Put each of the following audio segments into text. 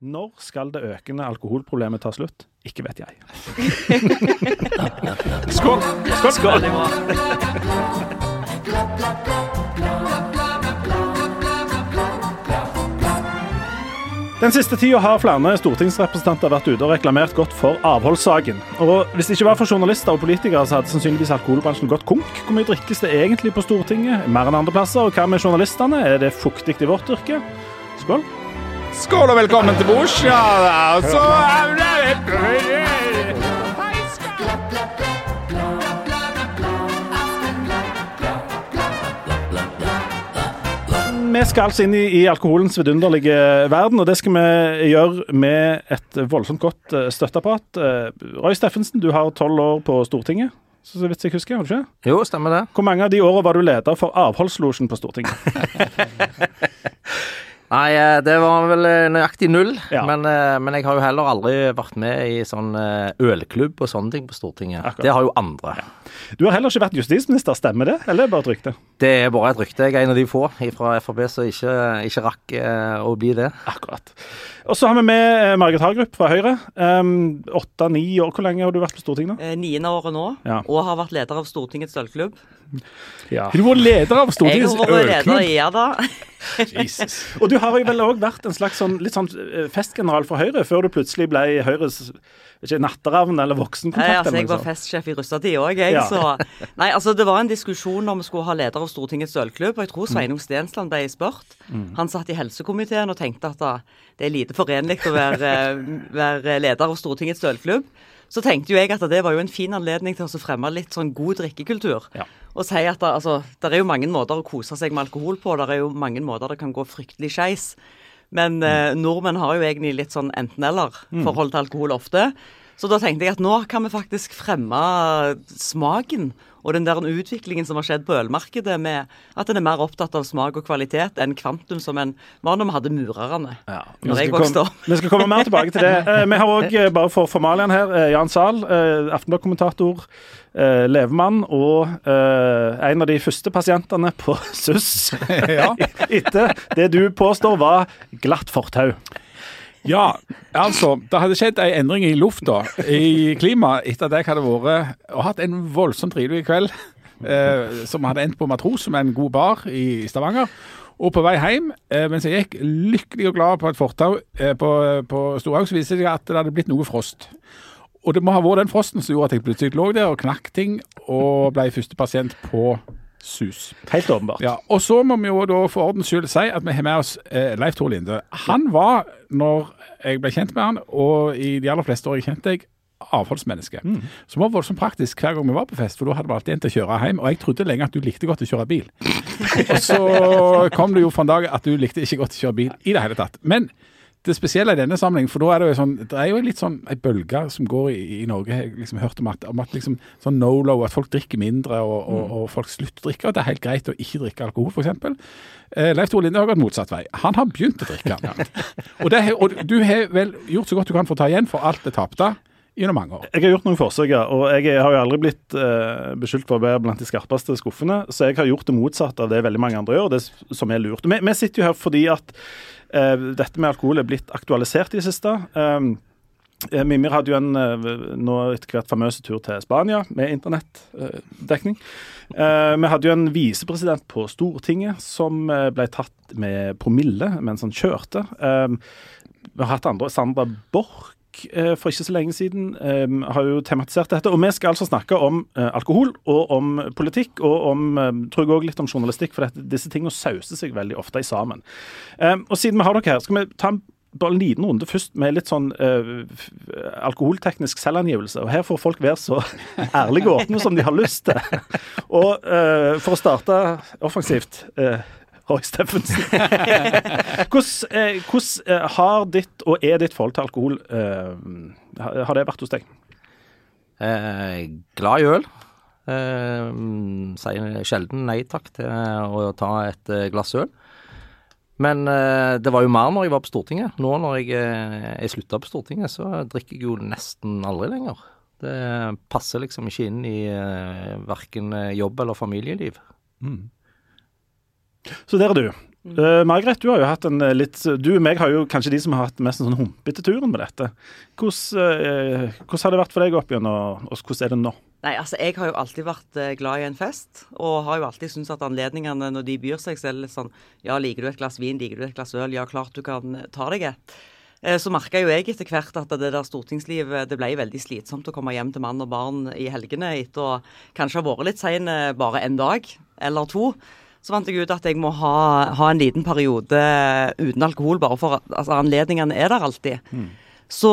Når skal det økende alkoholproblemet ta slutt? Ikke vet jeg. Skål! Skål! Den siste tiden har flere stortingsrepresentanter vært ute og reklamert godt for avholdssaken. Og hvis det ikke var for journalister og politikere, så hadde sannsynligvis alkoholbransjen gått konk. Hvor mye drikkes det egentlig på Stortinget? Mer enn andre plasser. Og hva med journalistene? Er det fuktig i vårt yrke? Skål! Skål og velkommen til bords. Ja, så Vi skal altså inn i alkoholens vidunderlige verden, og det skal vi gjøre med et voldsomt godt støtteapparat. Roy Steffensen, du har 12 år på Stortinget, så vidt jeg husker, har du ikke? Jo, stemmer det. Hvor mange av de årene var du leder for avholdslosjen på Stortinget? Nei, det var vel nøyaktig 0, Ja. men jeg har jo heller aldri vært med i sånn ølklubb og sånne ting på Stortinget. Akkurat. Det har jo andre. Du har heller ikke vært justisminister, stemmer det? Eller er det bare et rykte? Det er bare et rykte. Jeg er en av de få fra FrP som ikke rakk å bli det. Akkurat. Og så har vi med Margret Hagerup fra Høyre. 8-9 år, hvor lenge har du vært på Stortinget nå? 9. året nå, Ja. og har vært leder av Stortingets ølklubb. Ja. Du var leder av Jeg Stortingets har vært leder ølklubb. i da. Jesus. Og du har jo vel også vært en slags litt sånn festgeneral for Høyre, før du plutselig ble Høyres natteravn eller voksenkontakt. Jeg var festsjef i russetid også, jeg. Ja. Så. Nei, altså det var en diskusjon om vi skulle ha leder av Stortingets ølklubb, og jeg tror Sveinung Stensland ble spurt. Han satt i helsekomiteen og tenkte at det er lite forenlig å være leder av Stortingets ølklubb. Så tenkte jo jeg at det var jo en fin anledning til å fremme litt sånn god drikkekultur. Ja. Og si at det er jo mange måter å kose seg med alkohol på, det er jo mange måter det kan gå fryktelig skeis. Men nordmenn har jo egentlig litt sånn enten-eller forhold til alkohol ofte. Så da tenkte jeg at nå kan vi faktisk fremme smaken og den der utviklingen som har skjedd på ølmarkedet med at en er mer opptatt av smak og kvalitet enn kvantum som en var når vi hadde murerne. Ja. Når jeg vokste opp. Vi skal komme mer tilbake til det. Vi har også, bare for formalien her, Jan Sahl, Aftenblad-kommentator, levemann og en av de første pasientene på SUS Ja. etter det du påstår var glatt fortau. Ja, altså, det hadde skjedd en endring i lufta, i klimaet, etter at jeg hadde vært og hatt en voldsomt trivelig kveld, som hadde endt på Matros, som er en god bar i Stavanger. Og på vei hjem, mens jeg gikk lykkelig og glad på et fortau på Storhaug, så viste det seg at det hadde blitt noe frost. Og det må ha vært den frosten som gjorde at jeg plutselig lå der og knakk ting, og ble første pasient på SUS. Helt åpenbart. Ja, og så må vi jo da for ordens skyld si at vi har med oss Leif Tore Linde. Han var, når jeg ble kjent med han, og i de aller fleste år jeg kjente deg, avholdsmenneske. Som var voldsomt praktisk hver gang vi var på fest, for da hadde vi alltid en til å kjøre hjem, og jeg trodde lenge at du likte godt å kjøre bil. Og så kom det jo for en dag at du likte ikke godt å kjøre bil i det hele tatt. Men det spesielle i denne sammenheng, for da er det jo sånn, det er jo litt sånn en bølge som går i Norge, jeg har liksom hørt om at liksom sånn no-low, at folk drikker mindre og folk slutter å drikke, og det er helt greit å ikke drikke alkohol for eksempel. Leif Tore Linde har gått motsatt vei. Han har begynt å drikke. Og du har vel gjort så godt du kan for å ta igjen for alt det tapte gjennom mange år. Jeg har gjort noen forsøk, og jeg har jo aldri blitt beskyldt for å være blant de skarpeste skuffene, så jeg har gjort det motsatte av det veldig mange andre gjør, det som er lurt. Vi sitter jo her fordi at dette med alkohol er blitt aktualisert i det siste. Mimir hadde jo en nå etter hvert famøse tur til Spania med internettdekning. Vi hadde jo en visepresident på Stortinget som ble tatt med promille mens han kjørte. Vi har hatt andre, Sandra Borch, for ikke så lenge siden har jo tematisert dette, og vi skal altså snakke om alkohol og om politikk og om, tror jeg også litt om journalistikk, for disse tingene sauser seg veldig ofte i sammen. Og siden vi har dere her, skal vi ta bare en liten runde først med litt sånn alkoholteknisk selvangivelse, og her får folk være så ærlige og åpne som de har lyst til. Og for å starte offensivt, Roy Steffensen. Hvordan har ditt og er ditt forhold til alkohol, har det vært hos deg? Glad i øl. Sier sjelden nei takk til å ta et glass øl. Men det var jo mer når jeg var på Stortinget. Nå når jeg sluttet på Stortinget, så drikker jeg jo nesten aldri lenger. Det passer liksom ikke inn i hverken jobb eller familieliv. Så der er du. Margrethe, du har jo hatt du og meg har jo kanskje de som har hatt mest en sånn humpete turen med dette. Hvordan har det vært for deg opp igjennom, og hvordan det nå? Nei, altså jeg har jo alltid vært glad i en fest, og har jo alltid syntes at anledningene når de byr seg, så er det litt sånn, ja, liker du et glass vin, liker du et glass øl, ja, klart du kan ta deg et. Så merket jo jeg etter hvert at det der stortingslivet, det ble veldig slitsomt å komme hjem til mann og barn i helgene etter å kanskje ha vært litt sen bare en dag eller to. Så fant jeg ut at jeg må ha en liten periode uten alkohol, bare for at altså, anledningene er der alltid. Så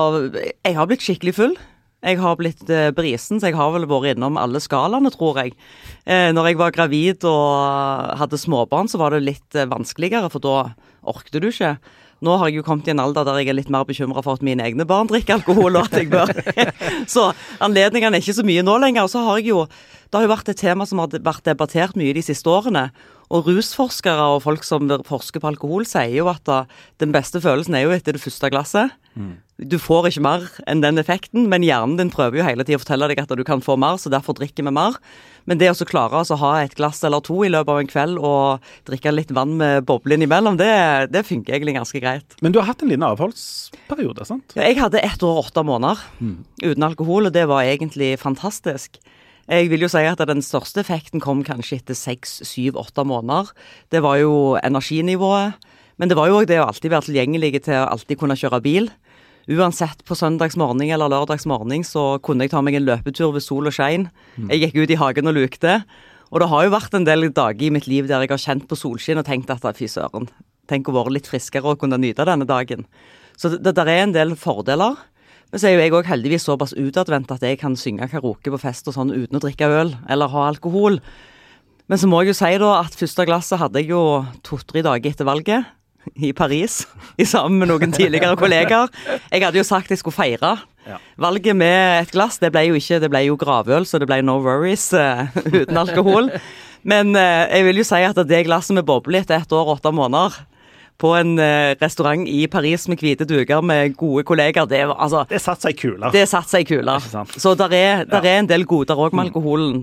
jeg har blitt skikkelig full. Jeg har blitt brisen, så jeg har vel vært innom alle skalaene, tror jeg. Når jeg var gravid og hadde småbarn, så var det litt vanskeligere, for da orkte du ikke. Nå har jeg jo kommet i en alder der jeg er litt mer bekymret for at mine egne barn drikker alkohol, og at jeg bør. Så anledningene er ikke så mye nå lenger. Og så har jeg jo, det har jo vært et tema som har vært debattert mye de siste årene. Og rusforskere og folk som forsker på alkohol sier jo at den beste følelsen er jo etter det første glasset. Du får ikke mer enn den effekten, men hjernen din prøver jo hele tiden å fortelle deg at du kan få mer, så derfor drikker vi mer. Men det å klare å ha et glass eller to i løpet av en kveld og drikke litt vann med boblen imellom, det funker egentlig ganske greit. Men du har hatt en liten avholdsperiode, sant? Ja, jeg hadde 1 år og 8 måneder uten alkohol, og det var egentlig fantastisk. Jeg vil jo si at den største effekten kom kanskje etter 6, 7, 8 måneder. Det var jo energinivået, men det var jo også det å alltid være tilgjengelig til å alltid kunne kjøre bil. Uansett på søndagsmorgen eller lørdagsmorgen så kunne jeg ta meg en løpetur ved sol og skein. Jeg gikk ut i hagen og lukte. Og det har jo vært en del dager i mitt liv der jeg har kjent på solskinn og tenkt at fy søren, tenk å være litt friskere og kunne nyte denne dagen. Så det der er en del fordeler. Men så er jo jeg også heldigvis såpass utadvendt at jeg kan synge karaoke på fest og sånn uten å drikke øl eller ha alkohol. Men så må jeg jo si da at første glasset hadde jeg jo 2-3 dager etter valget i Paris, sammen med noen tidligere kollegaer. Jeg hadde jo sagt jeg skulle feire valget med et glass. Det ble jo gravøl, så det ble no worries uten alkohol. Men jeg vil jo si at det glasset med boble etter 1 år og 8 måneder på en restaurant i Paris med hvite duker med gode kolleger, det satt seg kuler. Det satt seg kuler. Så der er en del goder også med alkoholen.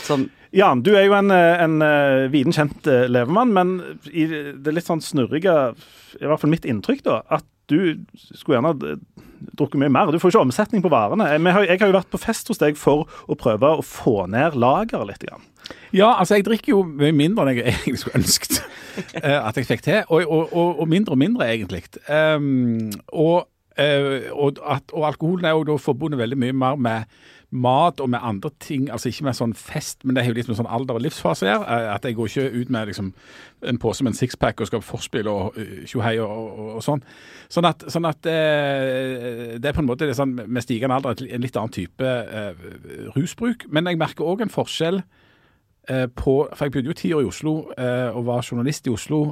Jan, du er jo en viden kjent levemann, men det er litt sånn snurrige, i hvert fall mitt inntrykk da, at du skulle gjerne drukke mye mer. Du får ikke omsetning på varene. Jeg har jo vært på fest hos deg for å prøve å få ned lageret litt. Ja, altså jeg drikker jo mye mindre enn jeg egentlig skulle ønsket at jeg fikk til, og mindre egentlig. Og alkoholen er jo da forbundet veldig mye mer med mat og med andre ting, altså ikke med sånn fest, men det er jo litt med sånn alder og livsfase her, at jeg går ikke ut med liksom en pose med en sixpack og skal på forspill og tjohei og sånn. Sånn at det er på en måte det sånn, med stigende alder en litt annen type rusbruk, men jeg merker også en forskjell for jeg bodde jo 10 år i Oslo og var journalist i Oslo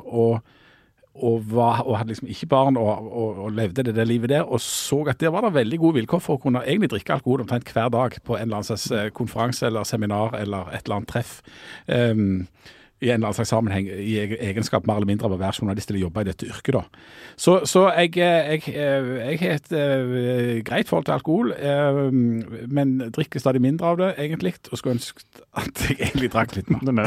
og hadde liksom ikke barn og levde det livet der, og så at der var det veldig gode vilkår for å kunne egentlig drikke alkohol omtrent hver dag på en eller annen slags konferanse eller seminar eller et eller annet treff i en eller annen slags sammenheng i egenskap mer eller mindre av å være journalist eller jobbe i dette yrket da. Så jeg har et greit forhold til alkohol, men drikker stadig mindre av det egentlig, og skulle ønske at jeg egentlig drakk litt mer.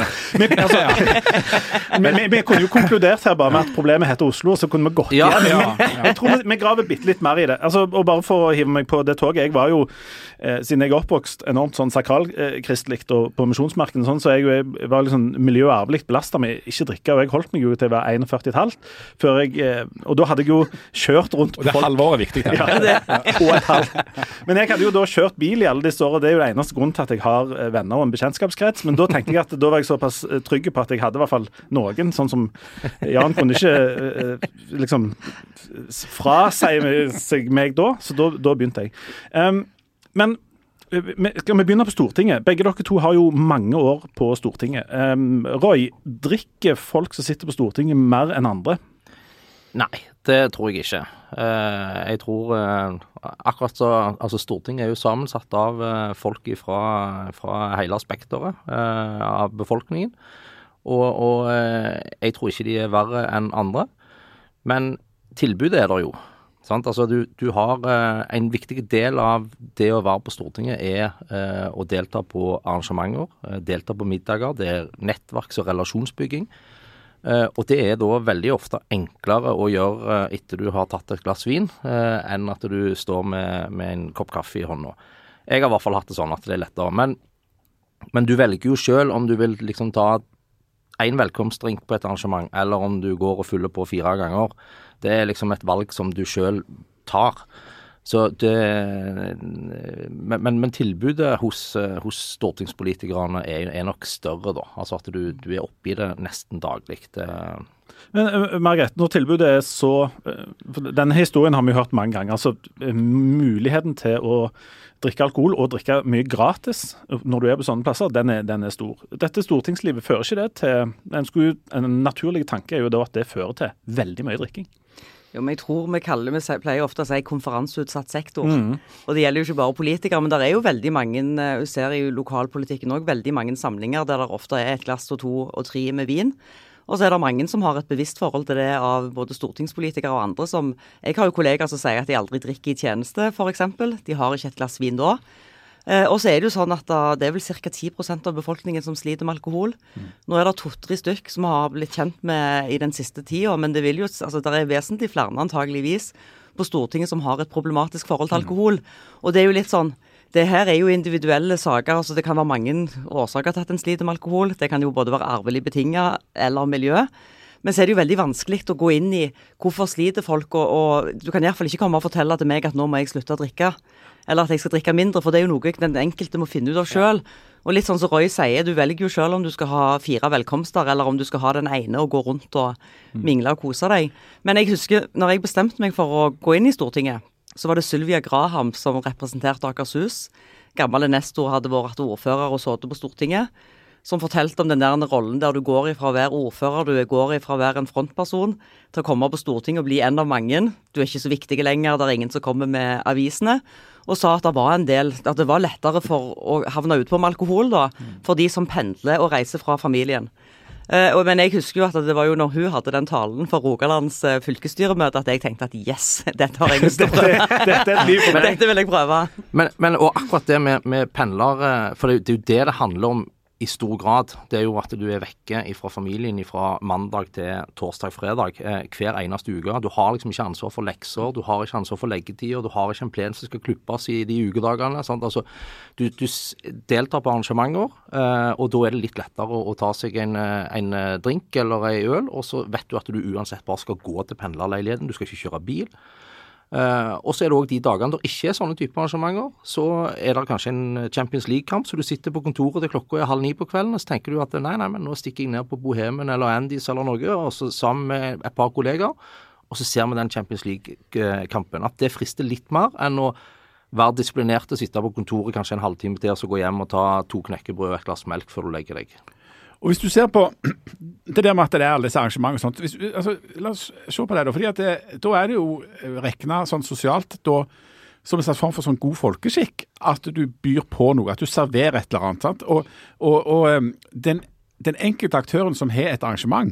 Vi kunne jo konkludert her bare med at problemet heter Oslo, så kunne vi gått igjen. Jeg tror vi graver bitte litt mer i det. Altså, og bare for å hive meg på det toget, jeg var jo, siden jeg er oppvokst enormt sånn sakralkristelig og på misjonsmarken, sånn, så jeg var liksom miljøarvelig belastet med ikke drikke, og jeg holdt meg jo til å være 41,5 før og da hadde jeg jo kjørt rundt og det halvåret er viktig. Og et halvt. Men jeg hadde jo da kjørt bil i alle disse årene, det er jo det eneste grunnen til at jeg har venner og en bekjentskapskrets, men da tenkte jeg at da var jeg såpass trygg på at jeg hadde i hvert fall noen, sånn som Jan kunne ikke liksom frasi seg meg da, så da begynte jeg. Men skal vi begynne på Stortinget? Begge dere to har jo mange år på Stortinget. Roy, drikker folk som sitter på Stortinget mer enn andre? Nei, det tror jeg ikke. Jeg tror akkurat så, altså Stortinget er jo sammensatt av folk fra hele spekteret av befolkningen, og jeg tror ikke de er verre enn andre, men tilbudet er der jo. Sant? Altså du har en viktig del av det å være på Stortinget å delta på arrangementer, delta på middager, det er nettverks- og relasjonsbygging. Og det da veldig ofte enklere å gjøre etter du har tatt et glass vin, enn at du står med en kopp kaffe i hånda. Jeg har I hvert fall hatt det sånn at det lettere. Men du velger jo selv om du vil liksom ta en velkomstdrink på et arrangement, eller om du går og fyller på 4 ganger. Det liksom et valg som du selv tar. Så det, men tilbudet hos stortingspolitikerne er nok større da. Altså at du oppe I det nesten daglig. Men Margrethe, når tilbudet så... Denne historien har vi hørt mange ganger. Altså muligheten til å drikke alkohol og drikke mye gratis når du på sånne plasser, den er stor. Dette stortingslivet fører ikke det til... En naturlig tanke jo da at det fører til veldig mye drikking. Jo, men jeg tror vi pleier ofte å si konferanseutsatt sektor. Og det gjelder jo ikke bare politikere, men det jo veldig mange, vi ser I lokalpolitikken også, veldig mange samlinger der det ofte et glass og 2 og 3 med vin. Og så det mange som har et bevisst forhold til det av både stortingspolitikere og andre som, jeg har jo kollegaer som sier at de aldri drikker I tjeneste, for eksempel. De har ikke et glass vin da. Og så det jo sånn at det vel cirka 10% av befolkningen som sliter med alkohol. Nå det 2-3 stykk som har blitt kjent med I den siste tiden, men det vil jo, altså det vesentlig flere antageligvis på Stortinget som har et problematisk forhold til alkohol. Og det jo litt sånn, det her jo individuelle saker, altså det kan være mange årsaker til at en sliter med alkohol. Det kan jo både være arvelig betinget eller miljø. Men så det jo veldig vanskelig å gå inn I hvorfor sliter folk, og du kan I hvert fall ikke komme og fortelle til meg at nå må jeg slutte å drikke, eller at jeg skal drikke mindre, for det jo noe den enkelte må finne ut av selv. Og litt sånn som Roy sier, du velger jo selv om du skal ha 4 velkomster, eller om du skal ha den ene og gå rundt og mingle og kose deg. Men jeg husker, når jeg bestemte meg for å gå inn I Stortinget, så var det Sylvia Graham som representerte Akershus. Gamle Nestor hadde vært ordfører og sittet på Stortinget, som fortalte om den der rollen der du går ifra å være ordfører, du går ifra å være en frontperson, til å komme på Stortinget og bli en av mange. Du ikke så viktig lenger, det ingen som kommer med avisene. Og sa at det var en del, at det var lettere for å havne ut på med alkohol da, for de som pendler og reiser fra familien. Men jeg husker jo at det var jo når hun hadde den talen for Rogalands fylkesstyremøte at jeg tenkte at yes, dette har jeg lyst til å prøve. Dette et liv for meg. Dette vil jeg prøve. Men og akkurat det med pendlere, for det jo det handler om I stor grad, det jo at du vekke fra familien fra mandag til torsdag, fredag, hver eneste uke. Du har liksom ikke ansvar for lekser, du har ikke ansvar for leggetider, du har ikke en plen som skal klippes I de ukedagene. Sant? Altså, du deltar på arrangementer, og da det litt lettere å ta seg en drink eller en øl, og så vet du at du uansett bare skal gå til pendlerleiligheten, du skal ikke kjøre bil. Og så det også de dagene der ikke sånne typer arrangementer, så det kanskje en Champions League-kamp, så du sitter på kontoret til klokka 8:30 på kvelden, og så tenker du at nei, men nå stikker jeg ned på Bohemen eller Andys eller noe, og så sammen med et par kolleger, og så ser vi den Champions League-kampen, at det frister litt mer enn å være disiplinert og sitte på kontoret kanskje en halvtime til, og så gå hjem og ta 2 knekkebrød og et glass melk før du legger deg. Og hvis du ser på det der med at det alle disse arrangementer og sånt, la oss se på det da, fordi at da det jo reknet sånn sosialt, da, som en slags form for sånn god folkeskikk, at du byr på noe, at du serverer et eller annet, sant? Og den enkelte aktøren som har et arrangement,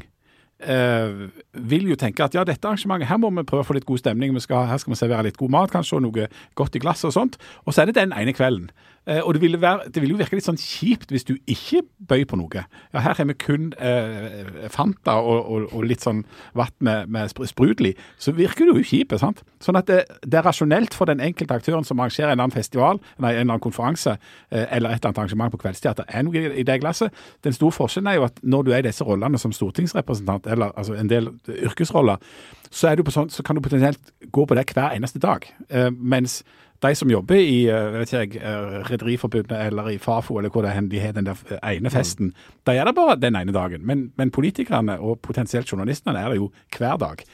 vil jo tenke at ja, dette arrangementet, her må vi prøve å få litt god stemning, her skal vi servere litt god mat, kanskje, og noe godt I glass og sånt, og så det den ene kvelden. Og det vil jo virke litt sånn kjipt hvis du ikke bøy på noe. Ja, her har vi kun Fanta og litt sånn vatt med sprudel I, så virker det jo kjipt, sant? Sånn at det rasjonelt for den enkelte aktøren som arrangerer en eller annen festival, en eller annen konferanse, eller et eller annet arrangement på kveldstid, at det noe I det glasset. Den store forskjellen jo at når du I disse rollene som stortingsrepresentant, eller altså en del yrkesroller, så du på sånn, så kan du potensielt gå på det hver eneste dag. Mens de som jobber I Rederiforbundet eller I Fafo eller hvor de har den der ene festen, de det bare den ene dagen. Men politikerne og potensielt journalistene det jo hver dag.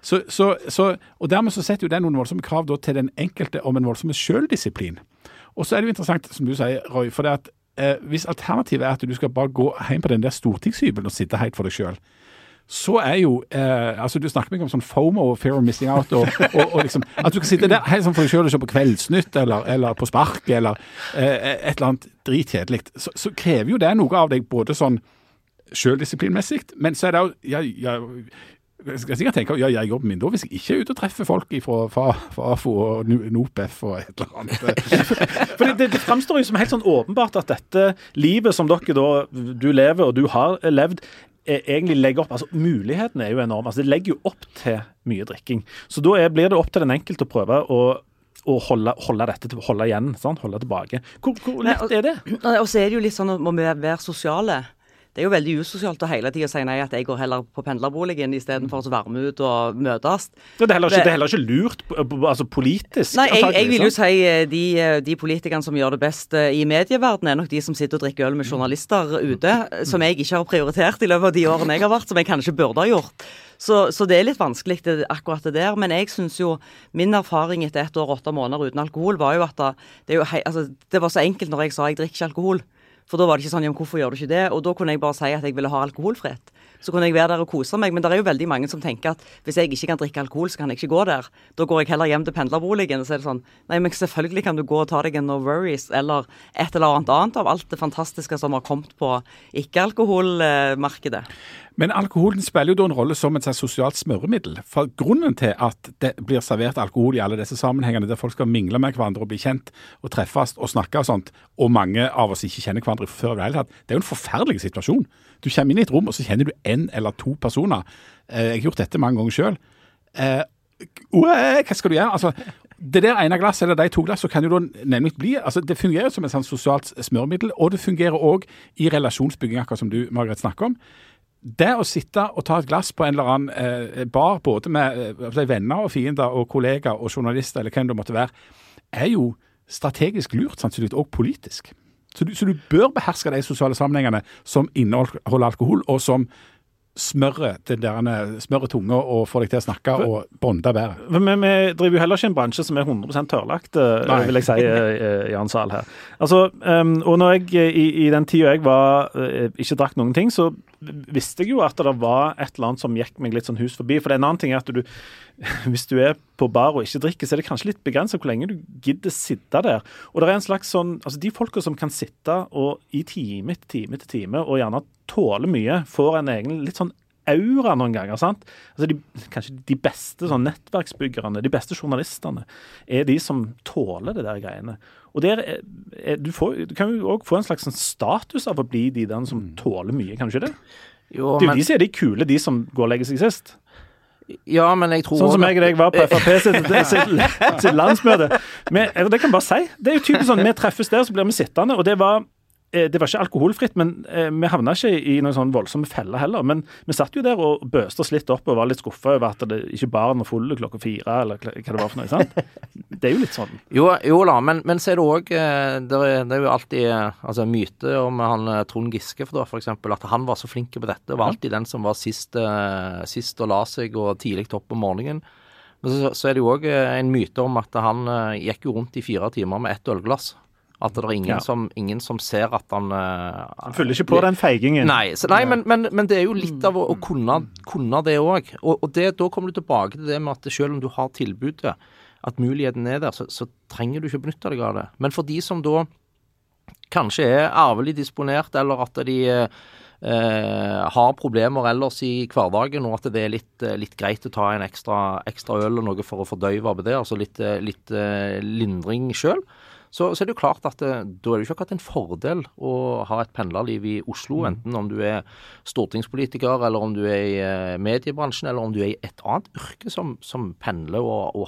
Og dermed så setter jo det noen voldsomme krav da, til den enkelte om en voldsomme selvdisiplin. Og så det jo interessant, som du sier, Roy, for det at hvis alternativet at du skal bare gå hjem på den der stortingshybelen og sitte helt for deg selv, så jo, altså du snakker meg om sånn FOMO, Fear of Missing Out, og liksom, at du kan sitte der helt sånn for deg selv og se på Kveldsnytt, eller på Spark, eller et eller annet dritkjedelig, så krever jo det noe av deg, både sånn selvdisiplinmessig, men så det jo, jeg skal sikkert tenke, jeg jobber min da, hvis jeg ikke ute og treffer folk fra AFO og NOPEF og et eller annet. For det fremstår jo som helt sånn åpenbart at dette livet som dere da, du lever og du har levd, egentlig legger opp, altså mulighetene jo enorme, altså det legger jo opp til mye drikking. Så da blir det opp til den enkelte å prøve å holde dette, holde igjen, sånn, holde tilbake. Hvor lett det? Og så det jo litt sånn, må vi være sosiale. Det jo veldig usosialt å hele tiden si nei at jeg går heller på pendlerboligen i stedet for å være med ut og møtes. Det er heller ikke lurt altså politisk. Nei, jeg vil jo si de politikerne som gjør det best i medieverdenen nok de som sitter og drikker øl med journalister ute, som jeg ikke har prioritert i løpet av de årene jeg har vært, som jeg kanskje burde ha gjort. Så det litt vanskelig akkurat det der, men jeg synes jo min erfaring etter 1 år og 8 måneder uten alkohol var jo at det var så enkelt når jeg sa jeg drikker ikke alkohol. For da var det ikke sånn, hvorfor gjør du ikke det? Og da kunne jeg bare si at jeg ville ha alkoholfritt. Så kunne jeg være der og kose meg, men det jo veldig mange som tenker at hvis jeg ikke kan drikke alkohol, så kan jeg ikke gå der. Da går jeg heller hjem til pendlerboligen, og så det sånn, nei, men selvfølgelig kan du gå og ta deg en No Worries, eller et eller annet av alt det fantastiske som har kommet på ikke-alkoholmarkedet. Men alkoholen spiller jo da en rolle som et sosialt smøremiddel. For grunnen til at det blir servert alkohol i alle disse sammenhengene, der folk skal mingle med hverandre og bli kjent og treffes og snakke og sånt, og mange av oss ikke kjenner hverandre før det hele tatt, det jo en forferdelig situasjon. Du kommer inn i et rom, og så kjenner du 1 eller 2 personer. Jeg har gjort dette mange ganger selv. Hva skal du gjøre? Altså, det der ene glass eller de 2 glass, så kan jo da nemlig bli, altså det fungerer som et sånt sosialt smøremiddel, og det fungerer også i relasjonsbygging, akkurat som du, Margrethe, snakker om. Det å sitte og ta et glass på en eller annen bar, både med venner og fiender og kollegaer og journalister, eller hvem det måtte være, jo strategisk lurt, sannsynlig, og politisk. Så du bør beherske de sosiale sammenhengene som inneholder alkohol, og som smører tunga og får deg til å snakke og bonde bedre. Men vi driver jo heller ikke en bransje som 100% tørrlagt, vil jeg si, Jan Sahl her. Altså, og når jeg i den tiden jeg ikke drakk noen ting, så visste jeg jo at det var et eller annet som gikk meg litt sånn hus forbi. For det en annen ting at hvis du på bar og ikke drikker, så det kanskje litt begrenset hvor lenge du gidder sitte der. Og det en slags sånn, altså de folka som kan sitte og i time etter time og gjerne tåle mye, får en egen litt sånn aura noen ganger, sant? Altså kanskje de beste sånn nettverksbyggerne, de beste journalistene, de som tåler det der greiene. Og du kan jo også få en slags sånn status av å bli de der som tåler mye, kan du ikke det? Jo, det er jo de som de kule, de som går og legger seg sist. Ja, men jeg tror... Sånn som jeg var på FrP sitt landsmøte. Det kan jeg bare si. Det jo typisk sånn, vi treffes der, så blir vi sittende, og det var ikke alkoholfritt, men vi havnet ikke i noen sånn voldsomme feller heller. Men vi satt jo der og bøste oss litt opp og var litt skuffet over at det ikke baren var fulle 4:00, eller hva det var for noe, sant? Det jo litt sånn. Jo da, men så det også, det jo alltid myte om han Trond Giske, for eksempel, at han var så flink på dette, var alltid den som var sist og la seg og tidlig opp om morgenen. Men så det jo også en myte om at han gikk jo rundt i 4 timer med 1 ølglass. At det ingen som ser at han følger ikke på den feigingen. Nei, men det jo litt av å kunne det også. Og da kommer du tilbake til det med at selv om du har tilbudet, at muligheten der, så trenger du ikke benytte deg av det. Men for de som da kanskje arvelig disponert, eller at de har problemer ellers i hverdagen, og at det litt greit å ta en ekstra øl og noe for å fordøyve av det, altså litt lindring selv, så det jo klart at da det jo ikke akkurat en fordel å ha et pendlerliv i Oslo, enten om du stortingspolitiker, eller om du i mediebransjen, eller om du i et annet yrke som pendler og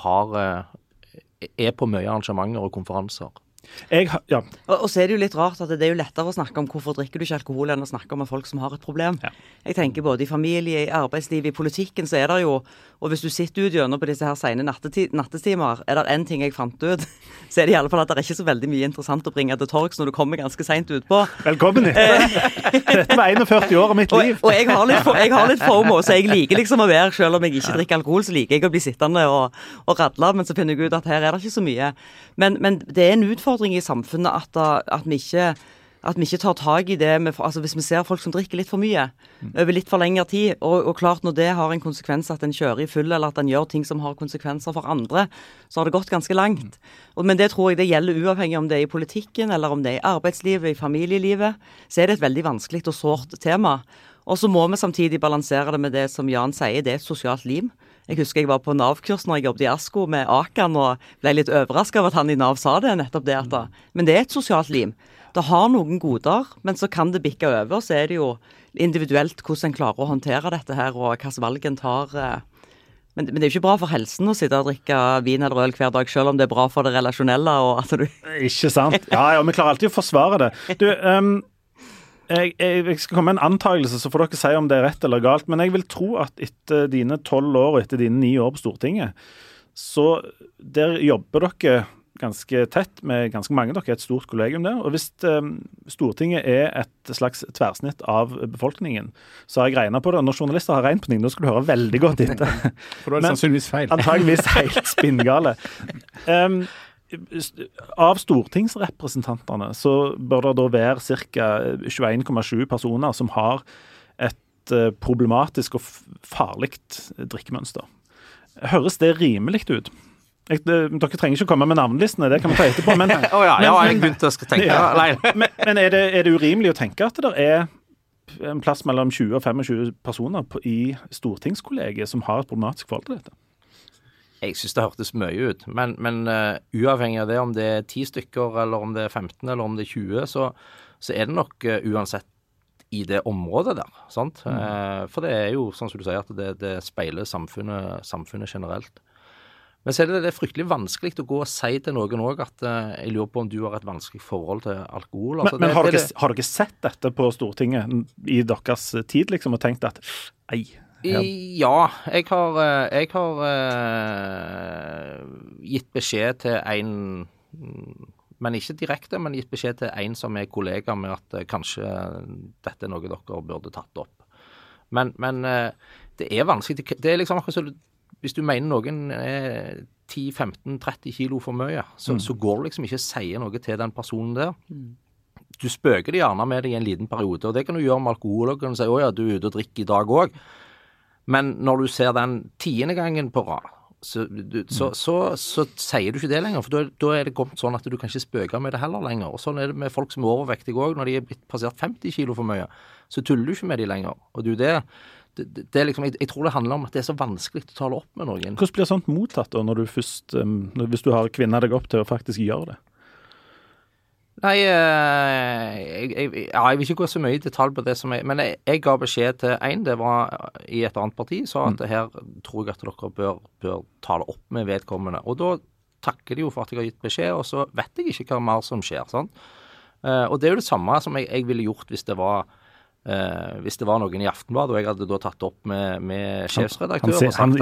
på mye arrangementer og konferanser. Og så det jo litt rart at det jo lettere å snakke om hvorfor drikker du ikke alkohol enn å snakke om folk som har et problem. Ja. Jeg tenker både i familie, i arbeidsliv, i politikken, så det jo, og hvis du sitter ut gjennom på disse her sene nattestimer, det en ting jeg fant ut, så det i alle fall at det ikke så veldig mye interessant å bringe til torgs når du kommer ganske sent ut på. Velkommen! Dette var 41 år av mitt liv. Og jeg har litt FOMO, så jeg liker liksom å være, selv om jeg ikke drikker alkohol, så liker jeg å bli sittende og radle, men så finner jeg ut at her det ikke så mye. Men det en utfordring i samfunnet at vi ikke tar tag i det hvis vi ser folk som drikker litt for mye over litt for lengre tid, og klart når det har en konsekvens at en kjører i full, eller at en gjør ting som har konsekvenser for andre, så har det gått ganske langt. Men det tror jeg det gjelder uavhengig om det i politikken, eller om det i arbeidslivet, i familielivet, så det et veldig vanskelig og sårt tema. Og så må vi samtidig balansere det med det som Jan sier, det et sosialt liv. Jeg husker jeg var på Nav-kurs når jeg jobbet i Asko med Akan, og ble litt overrasket av at han i Nav sa det, nettopp det at men det er et sosialt lim. Det har noen goder, men så kan det bikke over, så er det jo individuelt hvordan en klarer å håndtere dette her, og hvilke valg en tar. Men det er jo ikke bra for helsen å sitte og drikke vin eller øl hver dag, selv om det er bra for det relasjonelle. Og at du... Ikke sant? Ja, vi klarer alltid å forsvare det. Du, jeg skal komme med en antagelse, så får dere si om det er rett eller galt, men jeg vil tro at etter dine 12 år og etter dine 9 år på Stortinget, så der jobber dere ganske tett med ganske mange. Dere er et stort kollegium der, og hvis Stortinget er et slags tversnitt av befolkningen, så har jeg regnet på det. Når journalister har regnet på ting, da skal du høre veldig godt etter. For da er det sannsynligvis feil. Antageligvis helt spinngale. Av stortingsrepresentantene så bør det da være ca. 21,7 personer som har et problematisk og farlig drikkemønster. Høres det rimelig ut? Dere trenger ikke komme med navnlistene, det kan vi ta etterpå. Men, jeg begynte å tenke. Ja, men er det urimelig å tenke at det er en plass mellom 20 og 25 personer i stortingskollegiet som har et problematisk forhold til dette? Jeg synes det hørtes mye ut, men uavhengig av det, om det er 10 stykker, eller om det er 15, eller om det er 20, så er det nok uansett i det området der, sant? For det er jo, sånn som du sier, at det speiler samfunnet generelt. Men så er det fryktelig vanskelig å gå og si til noen også at jeg lurer på om du har et vanskelig forhold til alkohol. Altså, men har dere sett dette på Stortinget i deres tid, liksom, og tenkt at ei? Ja, jeg har gitt beskjed til en, men ikke direkte, men gitt beskjed til en som er kollega med at kanskje dette er noe dere burde tatt opp. Men det er vanskelig. Det er liksom akkurat så hvis du mener noen er 10-15-30 kilo for mye, så går det liksom ikke å si noe til den personen der. Du spøker det gjerne med det i en liten periode, og det kan du gjøre med alkohol, og kan du si, åja, du er ute og drikker i dag også. Men når du ser den 10. gangen på rad, så sier du ikke det lenger, for da er det kommet sånn at du kan ikke spøke med det heller lenger. Og sånn er det med folk som er overvektige også, når de er blitt passert 50 kilo for mye, så tuller du ikke med de lenger. Og det er liksom, jeg tror det handler om at det er så vanskelig å tale opp med noen. Hvordan blir sånt mottatt da, når du først, hvis du har kvinnet deg opp til å faktisk gjøre det? Nei, jeg vil ikke gå så mye i detalj på det som men jeg ga beskjed til en, det var i et annet parti, så at her tror jeg at dere bør tale opp med vedkommende. Og da takker de jo for at jeg har gitt beskjed, og så vet jeg ikke hva mer som skjer, sant? Og det er jo det samme som jeg ville gjort hvis det var noen i Aftenbladet, og jeg hadde da tatt opp med sjefsredaktør og sagt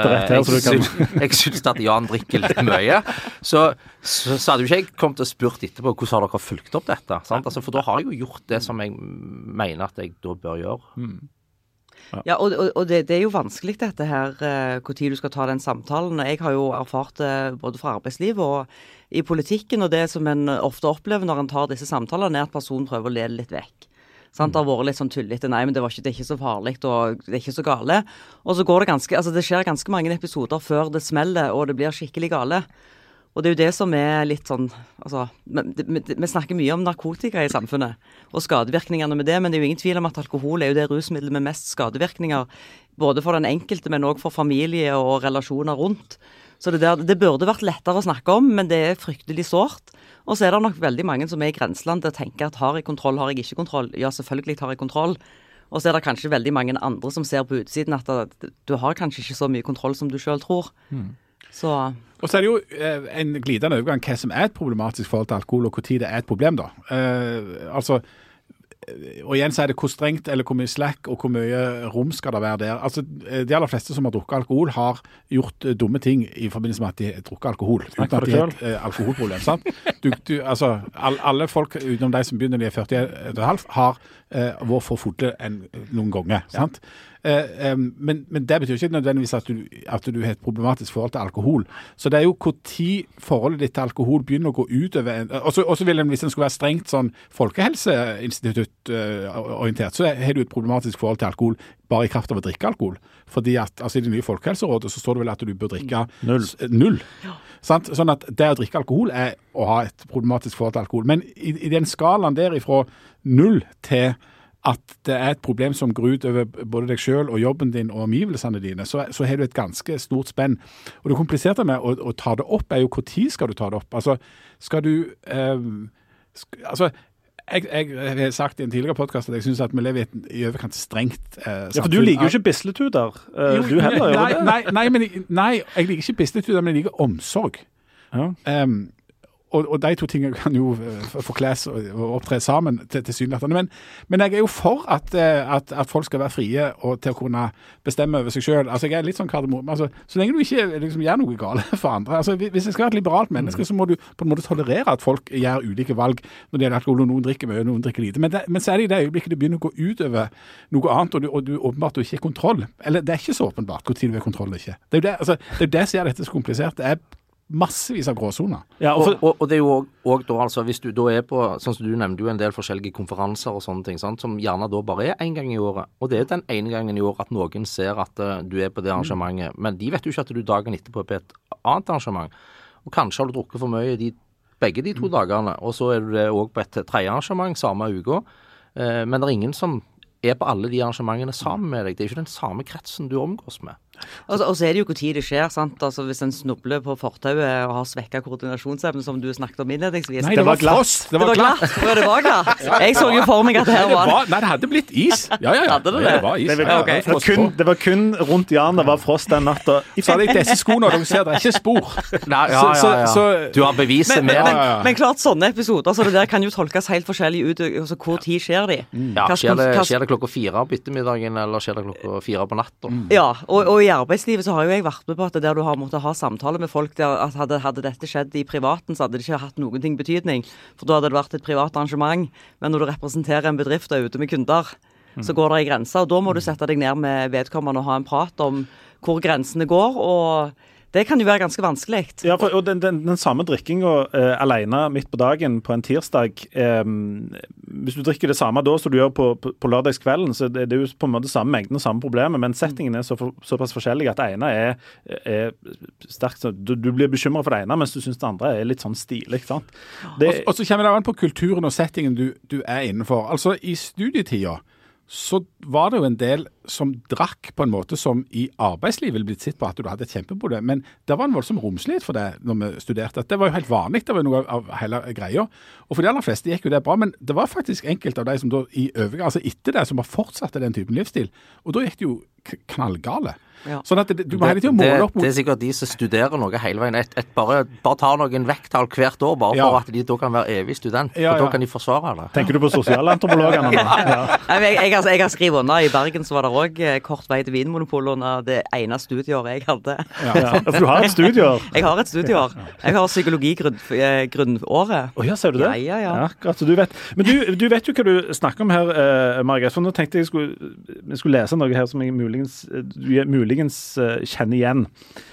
at jeg synes at Jan drikker litt mye, så hadde jo ikke jeg kommet og spurt etterpå hvordan har dere fulgt opp dette, sant? Altså, for da har jeg jo gjort det som jeg mener at jeg da bør gjøre. Ja, og det er jo vanskelig dette her, hvor tid du skal ta den samtalen. Jeg har jo erfart det både fra arbeidsliv og i politikken, og det som en ofte opplever når en tar disse samtalene, er at personen prøver å lede litt vekk. Sant? Det har vært litt sånn tullete, nei, men det er ikke så farlig, og det er ikke så gale. Og så går det skjer ganske mange episoder før det smeller, og det blir skikkelig gale. Og det er jo det som er litt sånn, altså, vi snakker mye om narkotika i samfunnet, og skadevirkningene med det, men det er jo ingen tvil om at alkohol er jo det rusmiddelet med mest skadevirkninger, både for den enkelte, men også for familie og relasjoner rundt. Så det burde vært lettere å snakke om, men det er fryktelig sårt. Og så er det nok veldig mange som er i grenseland og tenker at har jeg kontroll, har jeg ikke kontroll? Ja, selvfølgelig har jeg kontroll. Og så er det kanskje veldig mange andre som ser på utsiden at du har kanskje ikke så mye kontroll som du selv tror. Og så er det jo en glidende overgang hva som er et problematisk forhold til alkohol, og hvor tid det er et problem da. Og igjen så er det hvor strengt eller hvor mye slack og hvor mye rom skal det være der. Altså, de aller fleste som har drukket alkohol har gjort dumme ting i forbindelse med at de har drukket alkohol. Uten at de har et alkoholproblem, sant? Altså, alle folk utenom de som begynner når de er 40,5 har vært for fulle noen ganger, sant? Men det betyr ikke nødvendigvis at du har et problematisk forhold til alkohol. Så det er jo hvor tid forholdet ditt til alkohol begynner å gå utover. Og så vil en, hvis en skulle være strengt sånn folkehelseinstitutt orientert, så har du et problematisk forhold til alkohol bare i kraft av å drikke alkohol. Fordi at altså, i det nye folkehelserådet så står det vel at du bør drikke null. Sant? Sånn at det å drikke alkohol er å ha et problematisk forhold til alkohol. Men i den skalaen der ifra 0 til at det et problem som går ut over både deg selv og jobben din og omgivelsene dine, så har du et ganske stort spenn. Og det kompliserte med å ta det opp jo hvor tid skal du ta det opp? Altså, skal du... Jeg har sagt i en tidligere podcast at jeg synes at vi lever i overkant strengt samfunn. Ja, for du liker jo ikke bisletuder. Du heller gjør det. Nei, jeg liker ikke bisletuder, men jeg liker omsorg. Ja. Og de to tingene kan jo forkles og opptre sammen til synlighetene. Men jeg jo for at folk skal være frie og til å kunne bestemme over seg selv. Altså, jeg litt sånn kardemomme. Altså, så lenge du ikke liksom, gjør noe gale for andre. Altså, hvis jeg skal være et liberalt menneske, så må du på en måte tolerere at folk gjør ulike valg når det gjelder alkohol, og noen drikker mye, noen drikker lite. Men så det i det øyeblikket det begynner å gå ut over noe annet, og du åpenbart ikke har kontroll. Eller det ikke så åpenbart hvor tid du har kontroll eller ikke. Det er jo det som gjør dette så komplisert. Det massevis av gråsoner. Ja, og det jo også da, altså, hvis du da på, sånn som du nevnte jo en del forskjellige konferanser og sånne ting, sant, som gjerne da bare en gang i året, og det den ene gangen i år at noen ser at du på det arrangementet, men de vet jo ikke at du dagen etterpå på et annet arrangement, og kanskje har du drukket for mye begge de 2 dagene, og så du det også på et tredje arrangement samme uke, men det ingen som på alle de arrangementene sammen med deg. Det ikke den samme kretsen du omgås med. Og så det jo hvor tid det skjer, sant? Altså hvis en snubler på fortauet og har svekket koordinasjonsevne, som du snakket om innledningsvis. Nei, det var glatt. Det var glatt. Ja, det var glatt. Jeg så jo for meg at det her var... Nei, det hadde blitt is. Ja. Hadde det var is. Det var kun rundt Jan det var frost den natta. Så hadde jeg disse skoene, og dere ser det ikke spor. Ja. Du har beviset med deg. Men klart, sånne episoder, så det der kan jo tolkes helt forskjellig ut, altså hvor tid skjer de? Ja, skjer det klokka 4 på ettermiddagen, eller skjer det klokka 4 på natten? Ja, og i arbeidslivet så har jo jeg vært med på at der du har måttet ha samtale med folk der at hadde dette skjedd i privaten, så hadde det ikke hatt noen ting betydning, for da hadde det vært et privat arrangement. Men når du representerer en bedrift og ute med kunder, så går det i grenser, og da må du sette deg ned med vedkommende og ha en prat om hvor grensene går, og det kan jo være ganske vanskelig. Ja, og den samme drikkingen alene midt på dagen på en tirsdag, hvis du drikker det samme da som du gjør på lørdagskvelden, så det jo på en måte samme mengden og samme problemet, men settingen såpass forskjellig at det ene sterkt, du blir bekymret for det ene, mens du synes det andre litt sånn stilig, ikke sant? Og så kommer det an på kulturen og settingen du innenfor. Altså, i studietida, så var det jo en del som drakk på en måte som i arbeidslivet ville blitt sett på at du hadde et kjempeproblem, men det var en voldsom romslighet for det når vi studerte. Det var jo helt vanlig, det var noe av hele greia. Og for de aller fleste gikk jo det bra, men det var faktisk enkelte av de som da altså etter det, som bare fortsatte den typen livsstil. Og da gikk det jo knallgale. Ja. Sånn at du må hele tiden måle opp mot... Det sikkert de som studerer noe hele veien. Bare tar noen vekttall hvert år, bare for at de da kan være evig student. For da kan de forsvare det. Tenker du på sosialantropologene nå? Jeg har skrevet under. I Bergen så var det også kort vei til Vinmonopolet under det ene studieåret jeg hadde. For du har et studieår? Jeg har et studieår. Jeg har psykologi grunnåret. Ja, ser du det? Ja. Akkurat, så du vet. Men du vet jo hva du snakker om her, Margrethe, for nå tenkte jeg skulle lese noe her som jeg muligens kjenner igjen.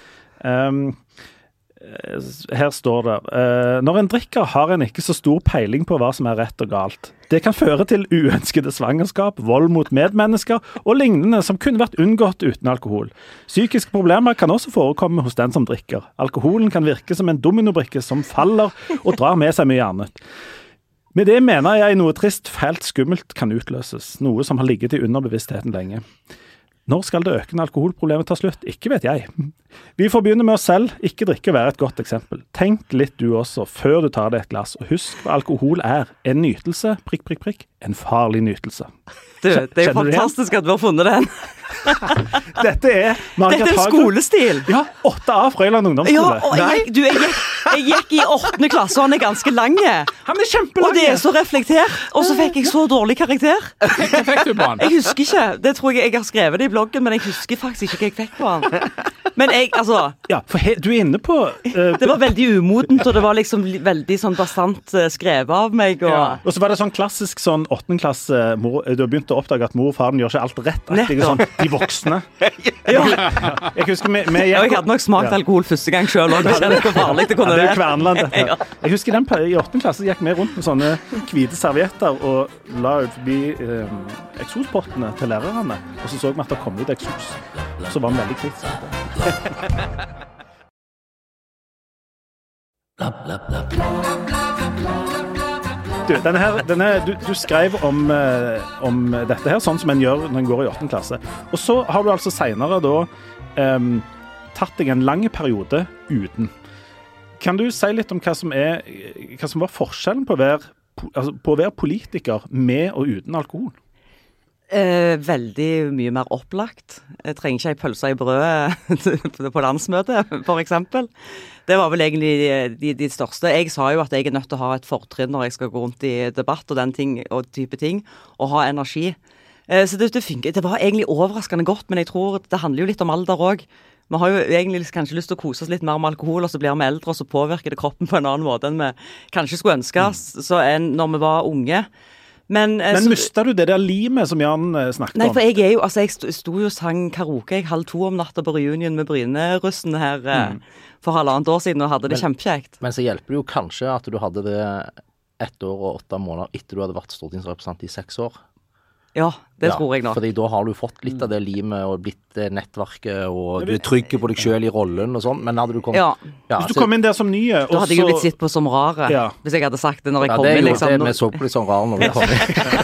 Her står det når en drikker har en ikke så stor peiling på hva som rett og galt. Det kan føre til uønskede svangerskap, vold mot medmennesker og lignende som kunne vært unngått uten alkohol. Psykiske problemer kan også forekomme hos den som drikker. Alkoholen kan virke som en dominobrikke som faller og drar med seg mye annet. Med det mener jeg noe trist, fælt, skummelt kan utløses, noe som har ligget i underbevisstheten lenge. Når skal det økende alkoholproblemet ta slutt? Ikke vet jeg. Vi får begynne med oss selv, ikke drikke være et godt eksempel. Tenk litt du også, før du tar deg et glass, og husk hva alkohol en nytelse, en farlig nytelse. Det jo fantastisk at du har funnet den. Dette en skolestil. Ja, 8A Frøyland ungdomsskole. Ja, og jeg gikk i 8. klasse, og han ganske lange. Han kjempelang. Og det så reflektert. Og så fikk jeg så dårlig karakter. Hva fikk du på han? Jeg husker ikke. Det tror jeg har skrevet det i bloggen, men jeg husker faktisk ikke hva jeg fikk på han. Men Ja, for du inne på... det var veldig umodent, og det var liksom veldig sånn bastant skrevet av meg. Og så var det sånn klassisk sånn 8. klasse, du har begynt å oppdage at mor og faren gjør ikke alt rett. Sånn, de voksne. Jeg husker jeg hadde nok smakt alkohol første gang selv, og det kjenner hvor farlig det kunne være. Det Kverneland, dette. Jeg husker i 8. klasse gikk vi rundt med sånne hvite servietter og la ut forbi eksospottene til lærerne, og så vi at det kom ut eksos. Så var vi veldig kvitt. Du skrev om dette her, sånn som en gjør når en går i 8. klasse. Og så har du altså senere da tatt deg en lang periode uten. Kan du si litt om hva som var forskjellen på å være politiker med og uten alkohol? Veldig mye mer opplagt. Jeg trenger ikke en pølse i brødet på landsmøtet, for eksempel. Det var vel egentlig de største. Jeg sa jo at jeg nødt til å ha et fortrinn når jeg skal gå rundt i debatt og type ting, og ha energi. Så det funker. Det var egentlig overraskende godt, men jeg tror det handler jo litt om alder også. Vi har jo egentlig kanskje lyst til å kose oss litt mer med alkohol, og så blir vi eldre, og så påvirker det kroppen på en annen måte enn vi kanskje skulle ønske så enn når vi var unge. Men mistet du det der limet som Jan snakket om? Nei, for jeg sto jo og sang karaoke 1:30 om natta på reunion med Brynerussen her for 1,5 år siden, og hadde det kjempekjekt. Men så hjelper det jo kanskje at du hadde det 1 år og 8 måneder etter du hadde vært stortingsrepresentant i 6 år. Ja, det tror jeg nok. Fordi da har du fått litt av det limet og blitt nettverket, og du er trygg på deg selv i rollen og sånn, men hadde du kommet... Hvis du kom inn der som nye... Da hadde jeg jo blitt sett på som rare, hvis jeg hadde sagt det når jeg kom inn. Ja, vi så på litt sånn rar når vi kom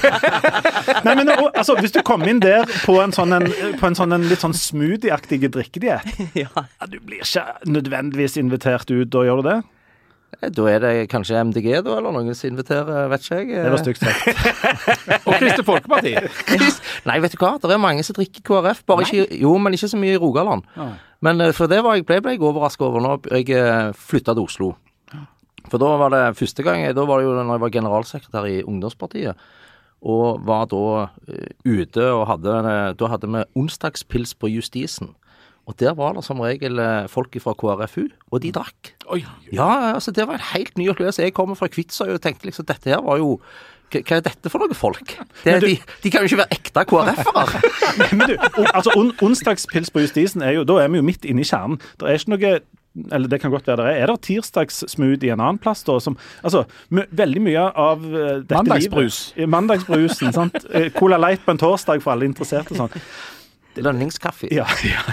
inn. Nei, men altså, hvis du kom inn der på en sånn litt sånn smoothie-aktig drikkediett, du blir ikke nødvendigvis invitert ut, og gjør du det? Da er det kanskje MDG da, eller noen som inviterer, vet ikke jeg. Det var stygt sagt. Og Kristelig Folkeparti. Nei, vet du hva? Det er mange som drikker KrF, men ikke så mye i Rogaland. Men for det ble jeg overrasket over når jeg flyttet til Oslo. For da var det første gang, da var det jo når jeg var generalsekretær i Ungdomspartiet, og var da ute og da hadde vi onsdagspils på Justisen. Og der var det som regel folk fra KrFU, og de drakk. Oi. Ja, altså det var en helt ny opplevelse. Jeg kommer fra Kvitsøy og tenkte liksom, dette her var jo, hva er dette for noen folk? De kan jo ikke være ekte KrF-ere. Men du, altså onsdagspils på Justisen da er vi jo midt inne i kjernen. Det er ikke noe, eller det kan godt være det er det tirsdagssmoothie i en annen plass da, som, altså, veldig mye av dette Mandagsbrus. Mandagsbrusen, sant? Cola Light på en torsdag for alle interesserte og sånn. Lønningskaffe. Ja.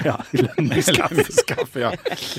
Lønningskaffe, ja.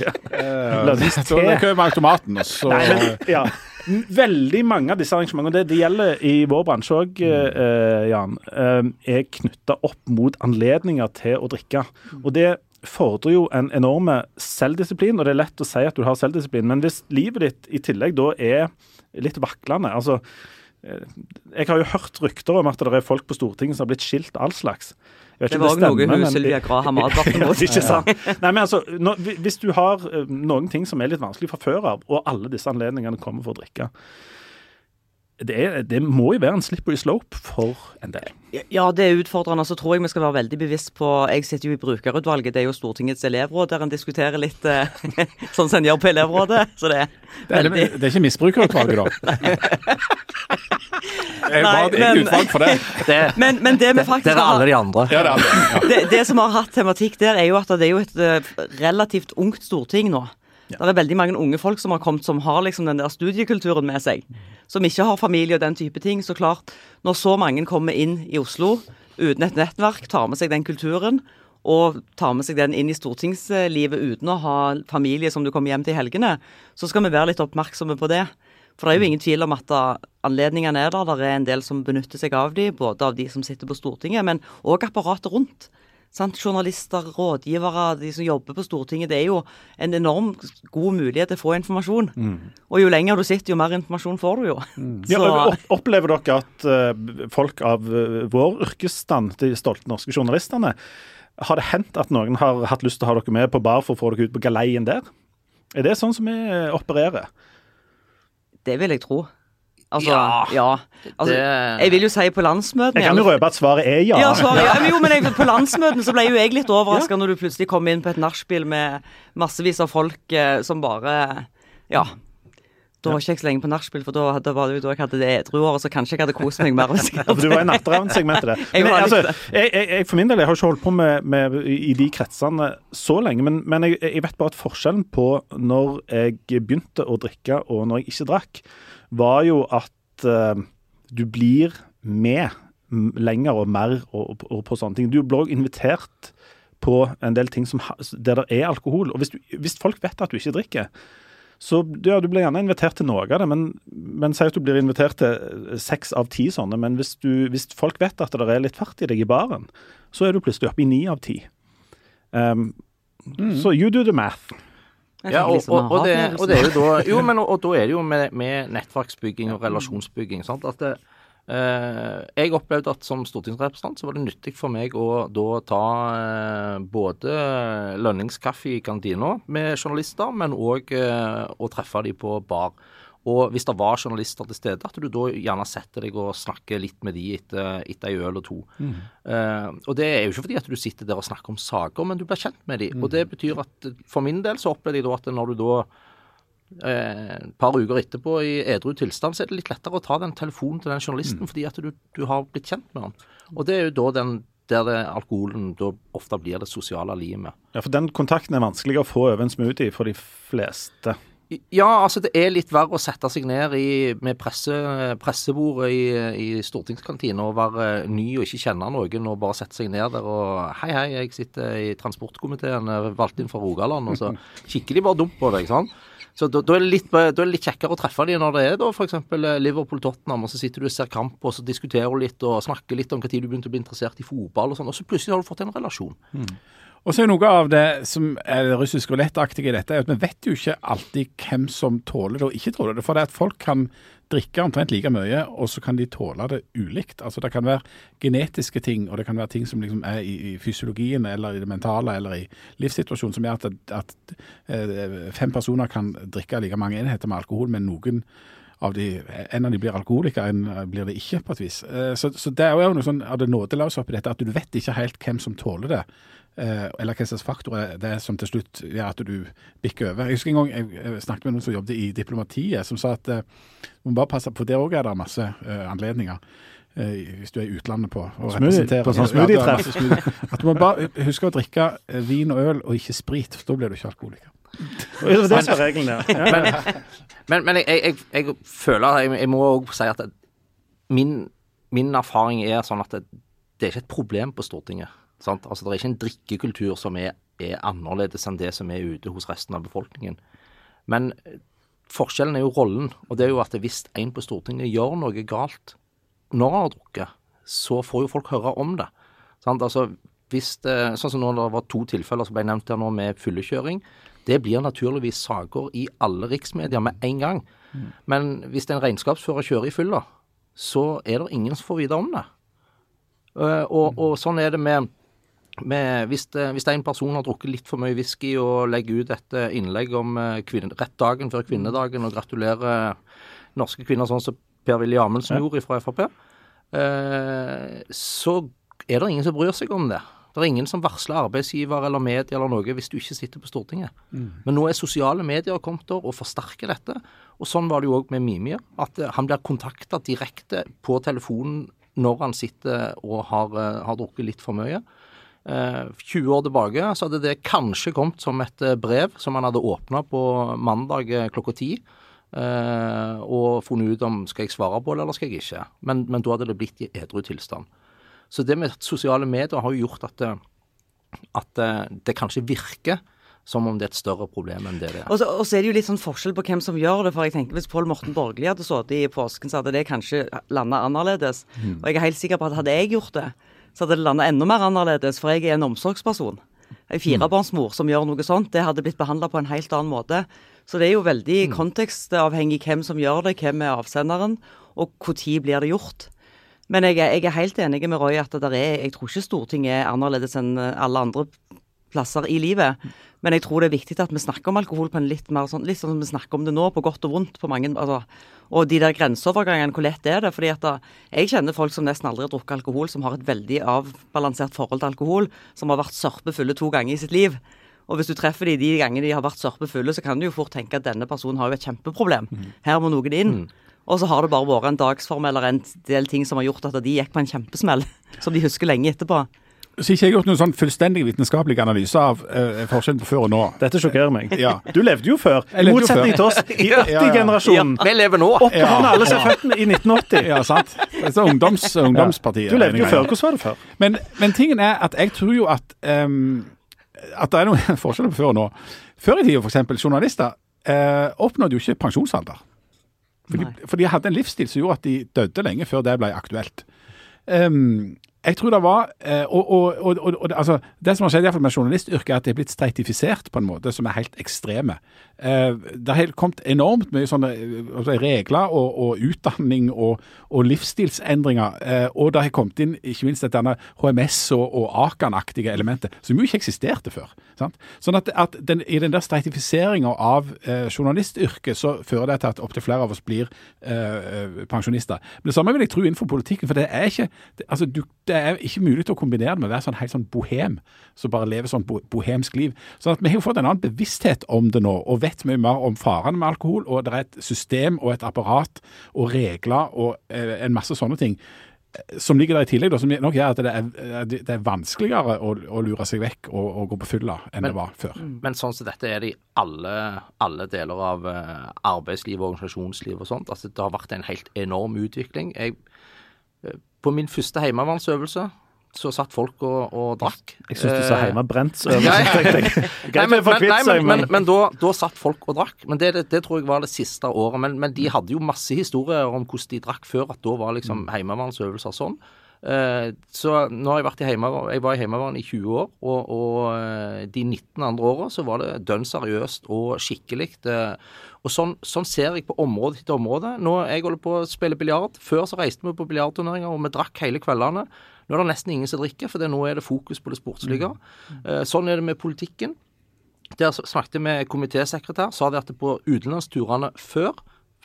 Så det kører med automaten, og så... Nei, men, veldig mange av disse arrangementene, det gjelder i vår bransje også, Jan, er knyttet opp mot anledninger til å drikke. Og det fordrer jo en enorme selvdisiplin, og det er lett å si at du har selvdisiplin, men hvis livet ditt i tillegg da er litt vaklende, altså... Jeg har jo hørt rykter om at det er folk på Stortinget som har blitt skilt all slags. Det var også noe hun Sylvia Graham advarte mot. Ikke sant? Nei, men altså, hvis du har noen ting som er litt vanskelig fra før av, og alle disse anledningene kommer for å drikke, det må jo være en slippery slope for en del. Ja, det er utfordrende. Så tror jeg vi skal være veldig bevisst på, jeg sitter jo i brukerutvalget, det er jo Stortingets elevråd, der en diskuterer litt sånn som en gjør på elevrådet. Så det er ikke misbrukerutvalget da? Jeg var ikke utvalg for det. Men det vi faktisk det er alle de andre. Ja, det er alle. Det som har hatt tematikk der, er jo at det er jo et relativt ungt storting nå. Ja. Det er veldig mange unge folk som har kommet, som har liksom den der studiekulturen med seg, som ikke har familie og den type ting. Så klart, når så mange kommer inn i Oslo uten et nettverk, tar med seg den kulturen, og tar med seg den inn i stortingslivet uten å ha familie som du kommer hjem til i helgene, så skal vi være litt oppmerksomme på det. For det er jo ingen tvil om at anledningene er der. Det er en del som benytter seg av de, både av de som sitter på Stortinget, men også apparatet rundt. Sant? Journalister, rådgivere, de som jobber på Stortinget, det er jo en enorm god mulighet til å få informasjon. Og jo lenger du sitter, jo mer informasjon får du jo. Opplever dere at folk av vår yrkesstand, de stolte norske journalistene, har det hendt at noen har hatt lyst til å ha dere med på bar for å få dere ut på galeien der? Er det sånn som vi opererer? Det vil jeg tro. Altså, altså, jeg vil jo si på landsmøtene... Jeg kan jo røpe at svaret er ja. Ja, svaret er jo, men på landsmøtene så ble jo jeg litt overrasket når du plutselig kom inn på et nachspiel med massevis av folk som bare... Ja, da var ikke jeg så lenge på nachspiel, for da var det jo da jeg hadde det edruåret, så kanskje jeg hadde kost meg mer. For du var i natteravnsegmentet det. Men altså, jeg for min del, jeg har ikke holdt på med i de kretsene så lenge, men jeg vet bare at forskjellen på når jeg begynte å drikke og når jeg ikke drakk, var jo at du blir med lenger og mer og på sånne ting. Du blir også invitert på en del ting der det er alkohol. Og hvis folk vet at du ikke drikker, så ja, du blir gjerne invitert til noe av det, men si at du blir invitert til 6 av 10 sånne, men hvis folk vet at det litt fart i deg i baren, så du plutselig oppe i 9 av 10. Så you do the math. Ja, og det jo da, jo, men og da det jo med nettverksbygging og relasjonsbygging, sant, at jeg opplevde at som stortingsrepresentant så var det nyttig for meg å da ta både lønningskaffe i kantina med journalister, men også å treffe de på bar. Og hvis det var journalister til stede, at du da gjerne setter deg og snakker litt med de etter en øl og 2. Og det jo ikke fordi at du sitter der og snakker om saker, men du blir kjent med de. Og det betyr at for min del så opplevde jeg da at når du da et par uker etterpå i edru tilstand, så det litt lettere å ta den telefonen til den journalisten, fordi at du har blitt kjent med han. Og det jo da der alkoholen da ofte blir det sosiale livet med. Ja, for den kontakten vanskelig å få over en smoothie for de fleste. Ja, altså det litt verre å sette seg ned med pressebordet i stortingskantinen og være ny og ikke kjenne noen og bare sette seg ned der og hei, jeg sitter i transportkomiteen, valgt inn fra Rogaland, og så kikker de bare dumt på deg, ikke sant? Så da det litt kjekkere å treffe dem når det da for eksempel Liverpool-Tottenham, og så sitter du og ser kamp, og så diskuterer du litt og snakker litt om hva tid du begynte å bli interessert i fotball og sånn, og så plutselig har du fått en relasjon. Og så noe av det som det russisk rouletteaktige i dette, at vi vet jo ikke alltid hvem som tåler det og ikke tåler det, for det at folk kan drikke omtrent like mye, og så kan de tåle det ulikt. Altså det kan være genetiske ting, og det kan være ting som liksom i fysiologien, eller i det mentale, eller i livssituasjonen, som gjør at 5 personer kan drikke like mange enheter med alkohol, men noen av en av de blir alkoholiker, en blir det ikke på et vis. Så det jo noe sånn av det nådeløse oppi dette, at du vet ikke helt hvem som tåler det, eller hva slags faktorer det som til slutt gjør at du bikker over. Jeg husker en gang jeg snakket med noen som jobbet i diplomatiet, som sa at du må bare passe på, det også det masse anledninger hvis du i utlandet på å representere. På sånn smoothie-treff. At du må bare huske å drikke vin og øl og ikke sprit, for da blir du ikke alkoholiker. Det er det som reglene. Ja. Men jeg føler, jeg må også si at min erfaring sånn at det ikke et problem på Stortinget. Sant? Altså, det ikke en drikkekultur som annerledes enn det som ute hos resten av befolkningen. Men forskjellen jo rollen, og det jo at hvis en på Stortinget gjør noe galt når han har drukket, så får jo folk høre om det. Sant? Altså, hvis sånn som når det var 2 tilfeller som ble nevnt her nå med fyllekjøring, det blir naturligvis saker i alle riksmedier med en gang. Men hvis en regnskapsfører kjører i fylla, så det ingen som får vite om det. Og sånn det med hvis en person har drukket litt for mye whisky og legger ut et innlegg om rett dagen før kvinnedagen og gratulerer norske kvinner sånn som Per-Willy Amundsen gjorde fra FrP, så det ingen som bryr seg om det. Det ingen som varsler arbeidsgiver eller medier eller noe hvis du ikke sitter på Stortinget. Men nå sosiale medier kommet der og forsterker dette, og sånn var det jo også med Mimir, at han blir kontaktet direkte på telefonen når han sitter og har drukket litt for mye. 20 år tilbake så hadde det kanskje kommet som et brev som han hadde åpnet på mandag klokka 10 og funnet ut om skal jeg svare på det eller skal jeg ikke. Men da hadde det blitt i edru tilstand. Så det med sosiale medier har jo gjort at det kanskje virker som om det et større problem enn det. Og så det jo litt sånn forskjell på hvem som gjør det, for jeg tenker hvis Pål Morten Borgli hadde sittet i påsken, så hadde det kanskje landet annerledes. Og jeg helt sikker på at hadde jeg gjort det, så hadde det landet enda mer annerledes, for jeg en omsorgsperson. En 4-barnsmor som gjør noe sånt, det hadde blitt behandlet på en helt annen måte. Så det jo veldig kontekstavhengig hvem som gjør det, hvem avsenderen, og hvor tid blir det gjort. Men jeg helt enig med Roy at jeg tror ikke Stortinget annerledes enn alle andre plasser i livet. Men jeg tror det viktig at vi snakker om alkohol på en litt mer sånn som vi snakker om det nå, på godt og vondt på mange, altså, og de der grenseovergangene, hvor lett det for jeg kjenner folk som nesten aldri har drukket alkohol, som har et veldig avbalansert forhold til alkohol, som har vært sørpefulle 2 ganger i sitt liv. Og hvis du treffer de gangene de har vært sørpefulle, så kan du jo fort tenke at denne personen har jo et kjempeproblem. Her må noen inn. Og så har det bare vært en dagsform eller en del ting som har gjort at de gikk på en kjempesmell, som de husker lenge etterpå. Så ikke jeg har gjort noen sånn fullstendig vitenskapelig analyse av forskjellen på før og nå. Dette sjokkerer meg. Ja. Du levde jo før. I motsetning til oss, i 80-generasjonen. Ja, vi lever nå. Oppånd alle som født i 1980. Ja, sant. Det ungdomspartiet. Du levde jo før. Hvordan var det før? Men tingen at jeg tror jo at det noen forskjeller på før og nå. Før i tiden, for eksempel, journalister oppnådde jo ikke pensjonsalder. For de hadde en livsstil som gjorde at de døde lenge før det ble aktuelt. Jeg tror det var, altså, det som har skjedd i hvert fall med journalistyrket, er at det er blitt streitifisert på en måte som er helt ekstreme. Det har kommet enormt mye sånne regler og utdanning og livsstilsendringer, og det har kommet inn ikke minst denne HMS og Akan-aktige elementet, som jo ikke eksisterte før. Sant? Sånn at i den der streitifiseringen av journalistyrket så fører det til at opp til flere av oss blir pensjonister. Men det samme vil jeg tro innenfor politikken, for det er ikke, det er ikke mulig til å kombinere det med å være sånn helt sånn bohem, så bare leve sånn bohemsk liv. Sånn at vi har jo fått en annen bevissthet om det nå, og vet mye mer om farene med alkohol, og det er et system og et apparat og regler og en masse sånne ting som ligger der i tillegg, da, som nok gjør at det er vanskeligere å lure seg vekk og gå på fylla enn det var før. Men sånn som dette er det i alle deler av arbeidsliv og organisasjonsliv og sånt. Altså, det har vært en helt enorm utvikling. På min første heimevernsøvelse så satt folk og drakk. Jeg synes du sa heimebrentøvelse. Men da satt folk og drakk. Men det tror jeg var det siste året. Men de hadde jo masse historier om hvordan de drakk før, at da var liksom heimevernsøvelser sånn. Så nå har jeg vært jeg var i heimevern i 20 år, og de 19 andre årene så var det dønn seriøst og skikkelig. Og sånn ser jeg på område etter område. Nå jeg holder på å spille biljard. Før så reiste vi på biljardturneringer, og vi drakk hele kveldene. Nå er det nesten ingen som drikker, for nå er det fokus på det sportslige. Sånn er det med politikken. Der snakket jeg med komitésekretær, sa det at på utenlandsturene før,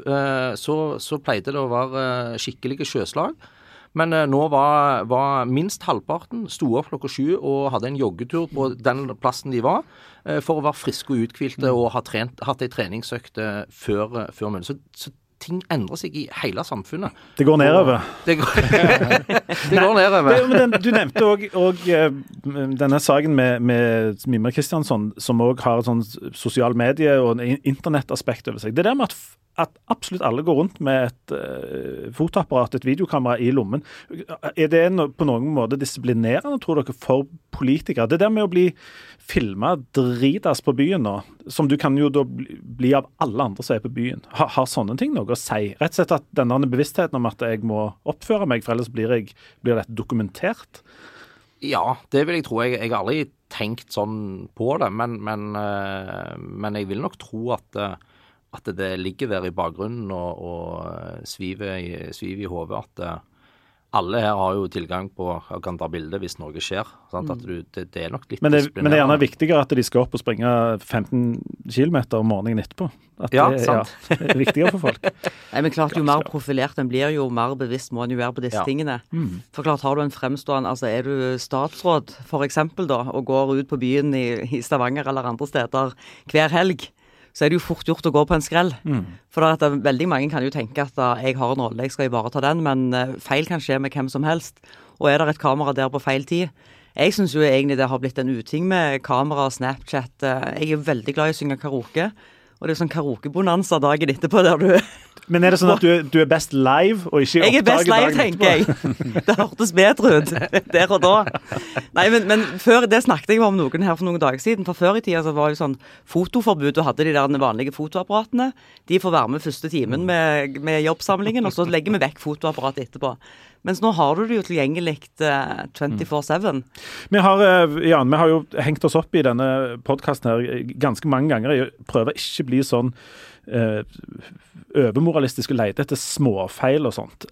så pleide det å være skikkelige sjøslag. Men nå var minst halvparten sto opp klokka 7 og hadde en joggetur på den plassen de var, for å være friske og uthvilte og hatt en treningsøkt før munnen. Så ting endrer seg i hele samfunnet. Det går nedover. Det går nedover. Du nevnte også denne saken med Mimre Kristiansson, som også har et sånn sosial medie- og internettaspekt over seg. Det der med at absolutt alle går rundt med et fotoapparat, et videokamera i lommen. Er det på noen måte disiplinerende, tror dere, for politikere? Det der med å bli filmet dritas på byen nå, som du kan jo da bli av alle andre som er på byen. Har sånne ting noe å si? Rett og slett at denne bevisstheten om at jeg må oppføre meg, for ellers blir dette dokumentert? Ja, det vil jeg tro. Jeg har aldri tenkt sånn på det, men jeg vil nok tro at det ligger der i bakgrunnen og sviver i hodet at alle her har jo tilgang på å kan ta bilder hvis noe skjer. Sant? At det er nok litt disiplinert. Men det er gjerne viktigere at de skal opp og springe 15 kilometer om morgenen etterpå. Sant. Det er viktigere for folk. Nei, men klart, jo mer profilert en blir, jo mer bevisst må en jo være på disse tingene. For klart, har du en fremstående, altså er du statsråd for eksempel da, og går ut på byen i Stavanger eller andre steder hver helg, så er det jo fort gjort å gå på en skrell. For at veldig mange kan jo tenke at jeg har en rolle, jeg skal ivareta den, men feil kan skje med hvem som helst. Og er det et kamera der på feil tid? Jeg synes jo egentlig det har blitt en uting med kamera og Snapchat. Jeg er veldig glad i å synge karaoke, og det er sånn karaoke-bonanza dagen etterpå der du... Men er det sånn at du er best live, og ikke i opptaket dagen etterpå? Jeg er best live, tenker jeg. Det hørtes bedre ut der og da. Nei, men før, det snakket jeg om noen her for noen dager siden, for før i tida så var det sånn fotoforbud, du hadde de der vanlige fotoapparatene, de får være med første timen med jobbsamlingen, og så legger vi vekk fotoapparatet etterpå. Mens nå har du det jo tilgjengelig 24/7. Vi har jo hengt oss opp i denne podcasten her ganske mange ganger. Jeg prøver ikke å bli sånn overmoralistisk og lete etter småfeil og sånt.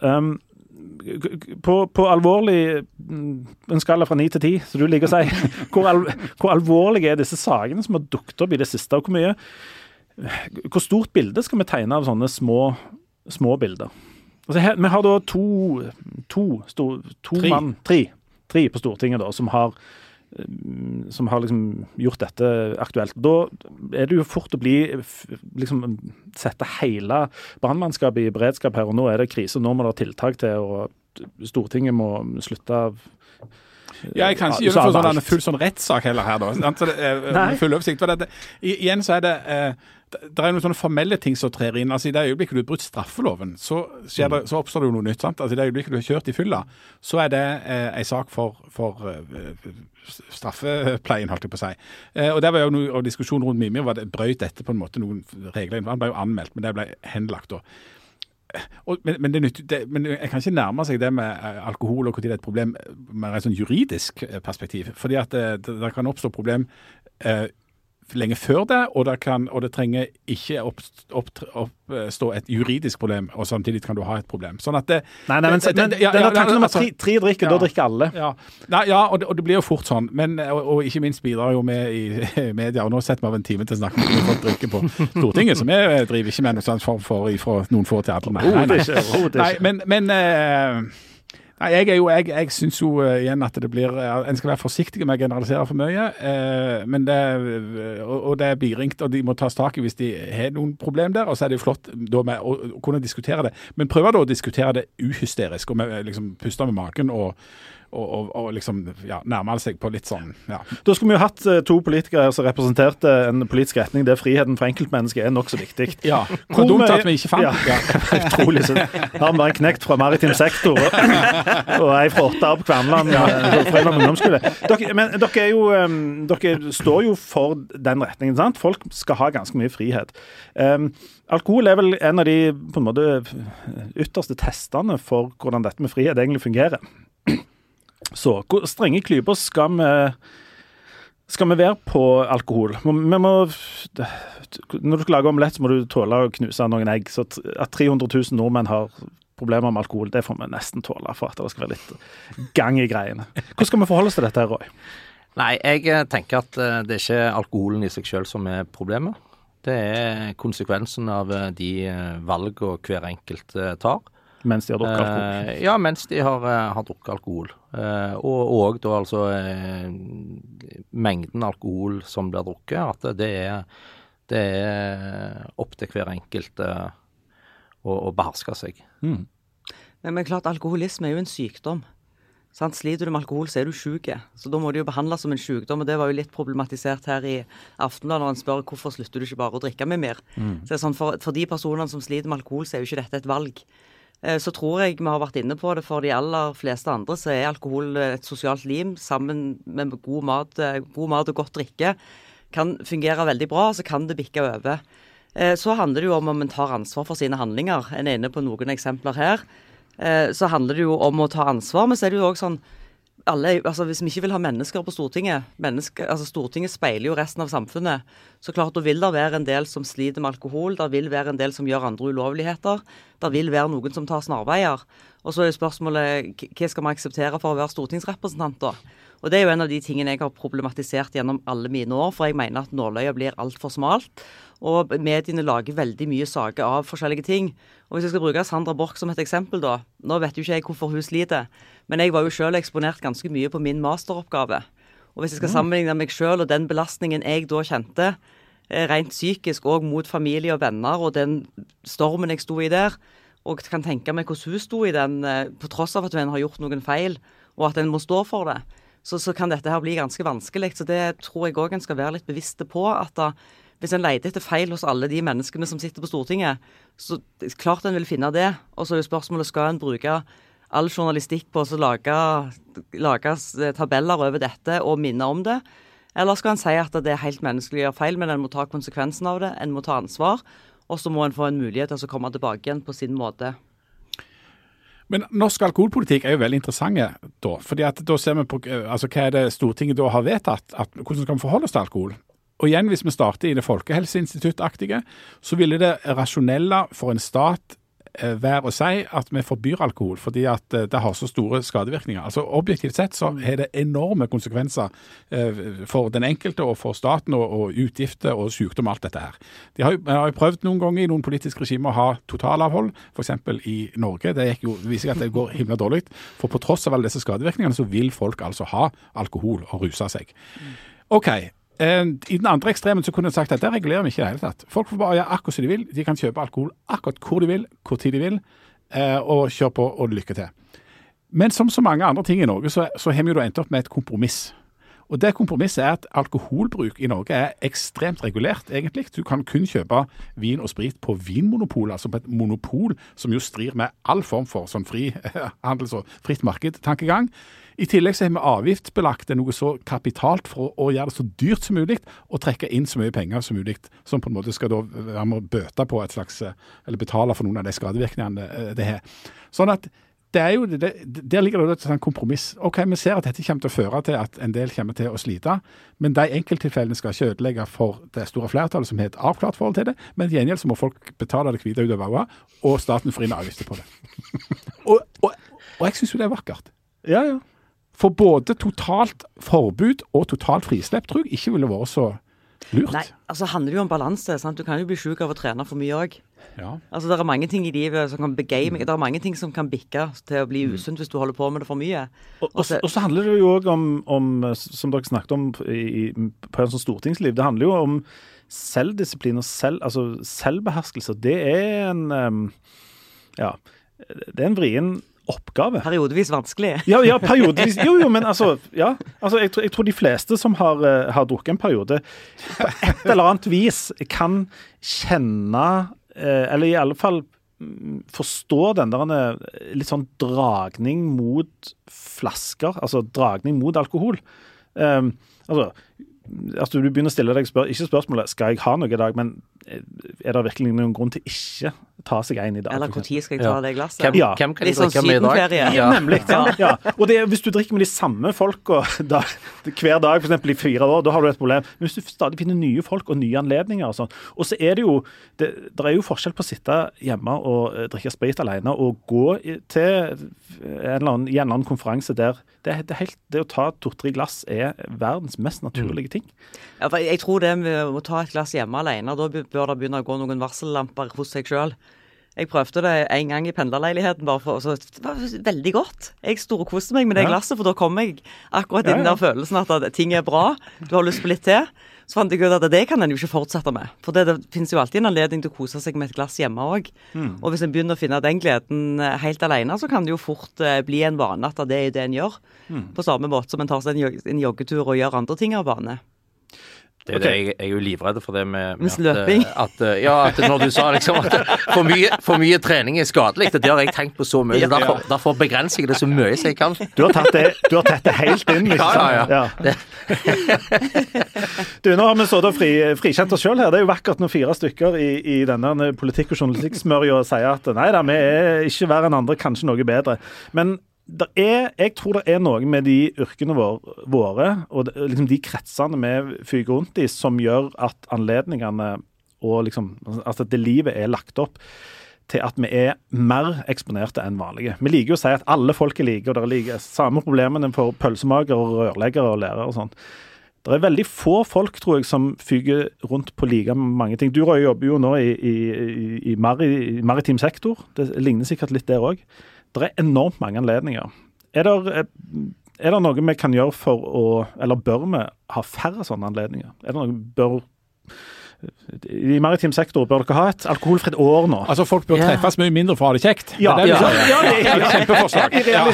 På alvorlig, en skala fra 9 til 10, så du liker å si, hvor alvorlige er disse sakene som har dukket opp i det siste, og hvor stort bilde skal vi tegne av sånne små bilder? Altså vi har da tre på Stortinget da, som har liksom gjort dette aktuelt. Da er det jo fort å sette hele brannmannskapet i beredskap her, og nå er det krise, og nå må det tiltak til, og Stortinget må slutte av Ja, jeg kan ikke gjøre det for full sånn rettssak heller her da. Full oversikt. Igjen så er det det noen sånne formelle ting som trer inn. Altså, i det øyeblikket du har brutt straffeloven, så oppstår det jo noe nytt, sant? Altså, i det øyeblikket du har kjørt i fylla, så det en sak for straffepleien, holdt jeg på å si. Og det var jo noe diskusjon rundt Mimir, var det brøyt dette på en måte noen regler. Han ble jo anmeldt, men det ble henlagt da. Men jeg kan ikke nærme seg det med alkohol og hvor det er et problem med et sånn juridisk perspektiv, fordi at det kan oppstå problem lenge før det, og det trenger ikke oppstå et juridisk problem, og samtidig kan du ha et problem. Sånn at det... Nei, men tanken om at tre drikker, da drikker alle. Ja, og det blir jo fort sånn, og ikke minst bidrar jo med i media, og nå setter vi av en time til å snakke om folk drikker på Stortinget, så vi driver ikke med noen sånn form for fra noen få til alle. Nei, jeg synes jo igjen at det blir, en skal være forsiktig med å generalisere for mye, men det blir ringt, og de må tas tak i hvis de har noen problem der, og så det jo flott da med å kunne diskutere det. Men prøv da å diskutere det uhysterisk, og med, liksom, puste med magen og liksom nærme seg på litt sånn, Da skulle vi jo hatt to politikere her som representerte en politisk retning der friheten for enkeltmennesket nok så viktig. Ja, det var dumt at vi ikke fant. Utrolig synd. Har vi bare en knekt fra maritim sektor og ei fra 8 opp Kvernland fra en ungdomsskole. Men dere står jo for den retningen, sant? Folk skal ha ganske mye frihet. Alkohol vel en av de på en måte ytterste testene for hvordan dette med frihet egentlig fungerer. Så hvor strenge klyper skal vi være på alkohol? Når du skal lage omelett, så må du tåle å knuse noen egg. Så at 300 000 nordmenn har problemer med alkohol, det får vi nesten tåle for at det skal være litt gang i greiene. Hvordan skal vi forholde oss til dette her, Roy? Nei, jeg tenker at det ikke alkoholen i seg selv som problemet. Det konsekvensen av de valgene hver enkelt tar. Mens de har drukket alkohol? Ja, mens de har drukket alkohol. Og da altså mengden alkohol som blir drukket, at det opp til hver enkelt å beherske seg. Men klart, alkoholisme jo en sykdom. Sant? Sliter du med alkohol, så du syk. Så da må du jo behandles som en sykdom, og det var jo litt problematisert her i Aftenbladet når han spør hvorfor slutter du ikke bare å drikke med mer. Så sånn, for de personene som sliter med alkohol, så jo ikke dette et valg. Så tror jeg vi har vært inne på det for de aller fleste andre, så alkohol et sosialt lim sammen med god mat og godt drikke kan fungere veldig bra, så kan det bikke over. Så handler det jo om en tar ansvar for sine handlinger. En inne på noen eksempler her. Så handler det jo om å ta ansvar, men så det jo også sånn hvis vi ikke vil ha mennesker på Stortinget, Stortinget speiler jo resten av samfunnet, så klart da vil det være en del som sliter med alkohol, det vil være en del som gjør andre ulovligheter, det vil være noen som tar snarveier, og så spørsmålet, hva skal man akseptere for å være stortingsrepresentant da? Og det jo en av de tingene jeg har problematisert gjennom alle mine år, for jeg mener at nåløyet blir alt for smalt, og mediene lager veldig mye saker av forskjellige ting. Og hvis jeg skal bruke Sandra Borch som et eksempel da, nå vet jo ikke jeg hvorfor hun sliter, men jeg var jo selv eksponert ganske mye på min masteroppgave. Og hvis jeg skal sammenligne meg selv og den belastningen jeg da kjente, rent psykisk og mot familie og venner, og den stormen jeg sto i der, og kan tenke meg hvordan hun sto i den, på tross av at hun har gjort noen feil, og at en må stå for det, så kan dette her bli ganske vanskelig. Så det tror jeg også en skal være litt bevisste på, at hvis en leter etter feil hos alle de menneskene som sitter på Stortinget, så klart en vil finne det. Og så spørsmålet, skal en bruke all journalistikk på å lage tabeller over dette og minne om det? Eller skal en si at det helt menneskelig å gjøre feil, men en må ta konsekvensen av det, en må ta ansvar, og så må en få en mulighet til å komme tilbake igjen på sin måte. Men norsk alkoholpolitikk jo veldig interessant da, fordi at da ser vi på hva det Stortinget da har vedtatt, hvordan skal vi forholde oss til alkohol? Og igjen, hvis vi starter i det Folkehelseinstituttaktige, så ville det rasjonelle for en stat være å si at vi forbyr alkohol, fordi at det har så store skadevirkninger. Altså objektivt sett så har det enorme konsekvenser for den enkelte og for staten og utgifter og sykdom og alt dette her. Vi har jo prøvd noen ganger i noen politiske regimer å ha totalavhold, for eksempel i Norge. Det viser at det går himla dårlig, for på tross av alle disse skadevirkningene så vil folk altså ha alkohol og ruse seg. Ok, i den andre ekstremen så kunne jeg sagt at det regulerer vi ikke i det hele tatt. Folk får bare gjøre akkurat som de vil. De kan kjøpe alkohol akkurat hvor de vil, hvor tid de vil, og kjøre på og lykke til. Men som så mange andre ting i Norge, så har vi jo da endt opp med et kompromiss. Og det kompromisset at alkoholbruk i Norge ekstremt regulert, egentlig. Du kan kun kjøpe vin og sprit på vinmonopol, altså på et monopol som jo strir med all form for sånn fri handels- og fritt marked-tankegang. I tillegg så har vi avgiftsbelagt noe så kapitalt for å gjøre det så dyrt som mulig, og trekke inn så mye penger som mulig, som på en måte skal da være med å bøte på et slags, eller betale for noen av de skadevirkningene det har. Sånn at det jo, der ligger det et sånn kompromiss. Ok, vi ser at dette kommer til å føre til at en del kommer til å slite, men de enkelttilfellene skal ikke ødelegge for det store flertallet som har et avklart forhold til det, men i gjengjeld så må folk betale det hvite ut av øynene, og staten får inn avgifter på det. og jeg synes jo det er vakkert. Ja. For både totalt forbud og totalt frislepp tror jeg ikke ville vært så lurt. Nei, altså handler det jo om balanse, sant? Du kan jo bli syk av å trene for mye også. Ja. Altså det mange ting i livet som kan begame, det mange ting som kan bikke til å bli usunt hvis du holder på med det for mye. Og så handler det jo også om som dere snakket om på en sånn stortingsliv, det handler jo om selvdisiplin og selvbeherskelse. Det en vrien oppgave. Periodevis vanskelig. Ja, periodevis. Jo, men altså, ja. Altså, jeg tror de fleste som har drukket en periode, på et eller annet vis kan kjenne, eller i alle fall forstå den der litt sånn dragning mot flasker, altså dragning mot alkohol. Altså, du begynner å stille deg ikke spørsmålet, skal jeg ha noe i dag, men er det virkelig noen grunn til ikke ta seg en i dag? Eller hvor tid skal jeg ta det glasset? Hvem kan jeg drikke med i dag? Ja, nemlig. Ja. Og hvis du drikker med de samme folka hver dag, for eksempel i 4 år, da har du et problem. Men hvis du stadig finner nye folk og nye anledninger og sånn, og så det er jo forskjell på å sitte hjemme og drikke sprit alene og gå til en eller annen konferanse der det å ta 2-3 glass verdens mest naturlige ting. Ja, for jeg tror det med å ta et glass hjemme alene, da bør det begynne å gå noen varsellamper hos seg selv. Jeg prøvde det en gang i pendlerleiligheten, så det var veldig godt. Jeg storkoste meg med det glasset, for da kom jeg akkurat inn der følelsen at ting bra, du har lyst på litt til. Så fant jeg ut at det kan en jo ikke fortsette med. For det finnes jo alltid en anledning til å kose seg med et glass hjemme også. Og hvis en begynner å finne den gleden helt alene, så kan det jo fort bli en vane at det det en gjør. På samme måte som en tar seg en joggetur og gjør andre ting av vane. Jeg er jo livredd for det med løping. at når du sa liksom at for mye trening skadelig, det har jeg tenkt på så mye. Derfor begrenser jeg det så mye som jeg kan. Du har tatt det helt inn, liksom. Ja. Du, nå har vi så da frikjent oss selv her. Det er jo vakkert når 4 stykker i denne politikk- og journalistikksmørja sier at nei da, vi ikke verre enn andre, kanskje noe bedre. Men jeg tror det noe med de yrkene våre og liksom de kretsene vi fyker rundt i som gjør at anledningene og liksom, altså det livet lagt opp til at vi mer eksponerte enn vanlige. Vi liker jo å si at alle folk like, og det ligger samme problemene for pølsemager og rørleggere og lærere og sånn. Det veldig få folk, tror jeg, som fyker rundt på like mange ting. Du jobber jo nå i maritim sektor. Det ligner sikkert litt der også. Det enormt mange anledninger. Er det noe vi kan gjøre eller bør vi ha færre sånne anledninger? Er det noe i maritim sektor bør dere ha et alkoholfritt år nå? Altså folk bør treffes mye mindre for å ha det kjekt. Ja, det kjempeforslag.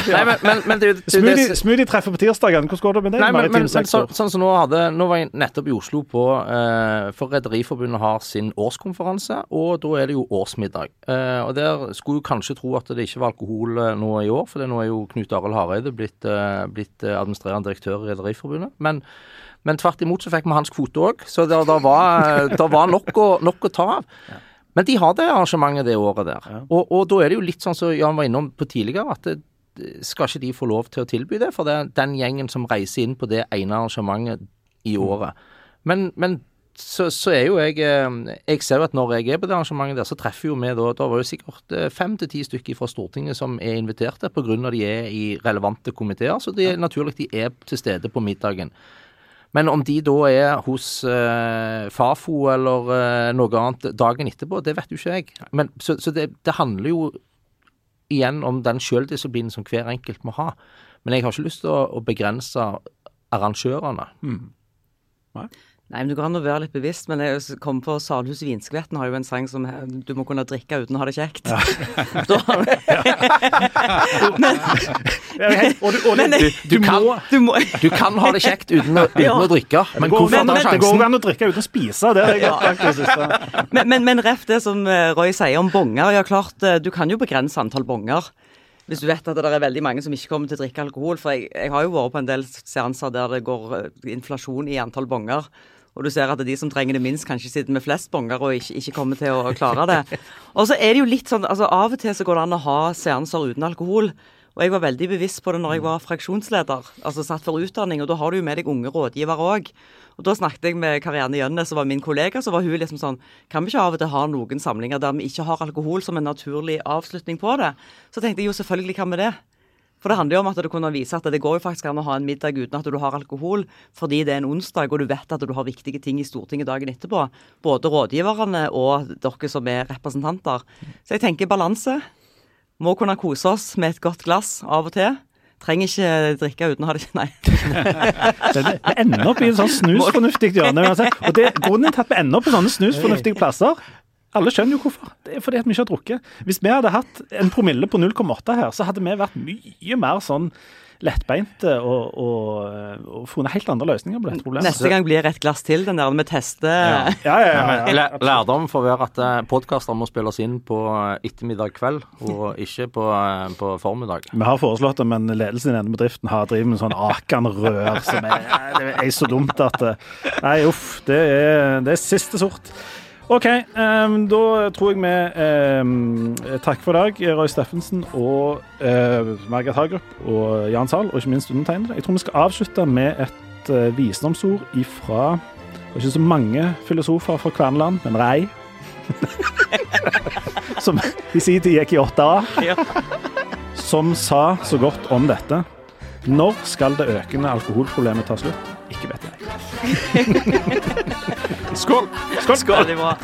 Smoothie treffer på tirsdagen. Hvordan går det med det i maritim sektor? Sånn som nå var jeg nettopp i Oslo for Rederiforbundet har sin årskonferanse, og da det jo årsmiddag. Og der skulle jo kanskje tro at det ikke var alkohol nå i år, for nå jo Knut Arild Hareide blitt administrerende direktør i Rederiforbundet. Men tvert imot så fikk vi hans kvote også, så det var nok å ta av. Men de har det arrangementet det året der. Og da det jo litt sånn som Jan var innom på tidligere, at skal ikke de få lov til å tilby det, for det den gjengen som reiser inn på det ene arrangementet i året. Men så jo jeg ser jo at når jeg på det arrangementet der, så treffer jo vi da var jo sikkert 5-10 stykker fra Stortinget som inviterte, på grunn av de i relevante komiteer, så det naturlig de til stede på middagen. Men om de da hos Fafo eller noe annet dagen etterpå, det vet jo ikke jeg. Men, så det handler jo igjen om den selvdisiplinen som hver enkelt må ha. Men jeg har ikke lyst til å begrense arrangørene. Nei. Nei, men du kan jo være litt bevisst, men jeg kom på Salhus Vinskvetten har jo en sang som du må kunne drikke uten å ha det kjekt. Ja. Du kan ha det kjekt uten å drikke, men hvorfor ta sjansen? Det går an å drikke uten å spise, det er faktisk Men ref det som Roy sier om bonger, ja klart, du kan jo begrense antall bonger. Hvis du vet at det er veldig mange som ikke kommer til å drikke alkohol, for jeg har jo vært på en del seanser der det går inflasjon i antall bonger, og du ser at de som trenger det minst kanskje sitter med flest bonger og ikke kommer til å klare det. Og så er det jo litt sånn, altså av og til så går det an å ha seanser uten alkohol, og jeg var veldig bevisst på det når jeg var fraksjonsleder, altså satt for utdanning, og da har du jo med deg unge rådgivere også. Og da snakket jeg med Karianne Gjønnes, som var min kollega, så var hun liksom sånn, kan vi ikke av og til ha noen samlinger der vi ikke har alkohol som en naturlig avslutning på det? Så tenkte jeg jo selvfølgelig kan vi det. For det handler jo om at det kunne vise at det går jo faktisk an å ha en middag uten at du har alkohol, fordi det er en onsdag, og du vet at du har viktige ting i Stortinget dagen etterpå. Både rådgiverne og dere som er representanter. Så jeg tenker balanse. Må kunne kose oss med et godt glass av og til. Trenger ikke drikke uten å ha det, nei. Vi ender opp i en sånn snusfornuftig hjørne. Og grunnen til at vi ender opp på sånne snusfornuftige plasser, alle skjønner jo hvorfor. Det er fordi at vi ikke har drukket. Hvis vi hadde hatt en promille på 0,8 her, så hadde vi vært mye mer sånn lettbeinte og funnet helt andre løsninger på dette problemet. Neste gang blir et glass til, den der med teste. Ja. Lærdom får være at podcaster må spilles inn på ettermiddag kveld, og ikke på formiddag. Vi har foreslått det, men ledelsen i denne bedriften har drivet med sånn akende rør, som er så dumt at nei, uff, det er siste sort. Ok, da tror jeg vi takk for i dag, Roy Steffensen og Margaret Hagerup og Jan Sahl, og ikke minst undertegnede. Jeg tror vi skal avslutte med et visdomsord ifra, det er ikke så mange filosofer fra Kverneland, men Rei, som i sin tid gikk i 8A, som sa så godt om dette. Når skal det økende alkoholproblemet ta slutt? Ikke vet jeg. Skål! Veldig bra.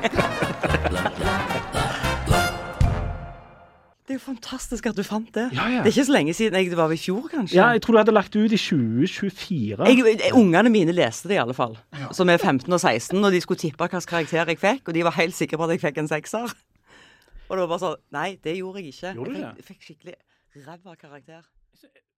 Det er jo fantastisk at du fant det. Ja. Det er ikke så lenge siden. Det var i fjor, kanskje? Ja, jeg tror du hadde lagt ut i 2024. Ungene mine leste det i alle fall. Som er 15 og 16, og de skulle tippe hvilken karakter jeg fikk, og de var helt sikre på at jeg fikk en 6'er. Og det var bare sånn, nei, det gjorde jeg ikke. Gjorde du det? Jeg fikk skikkelig ræva karakter.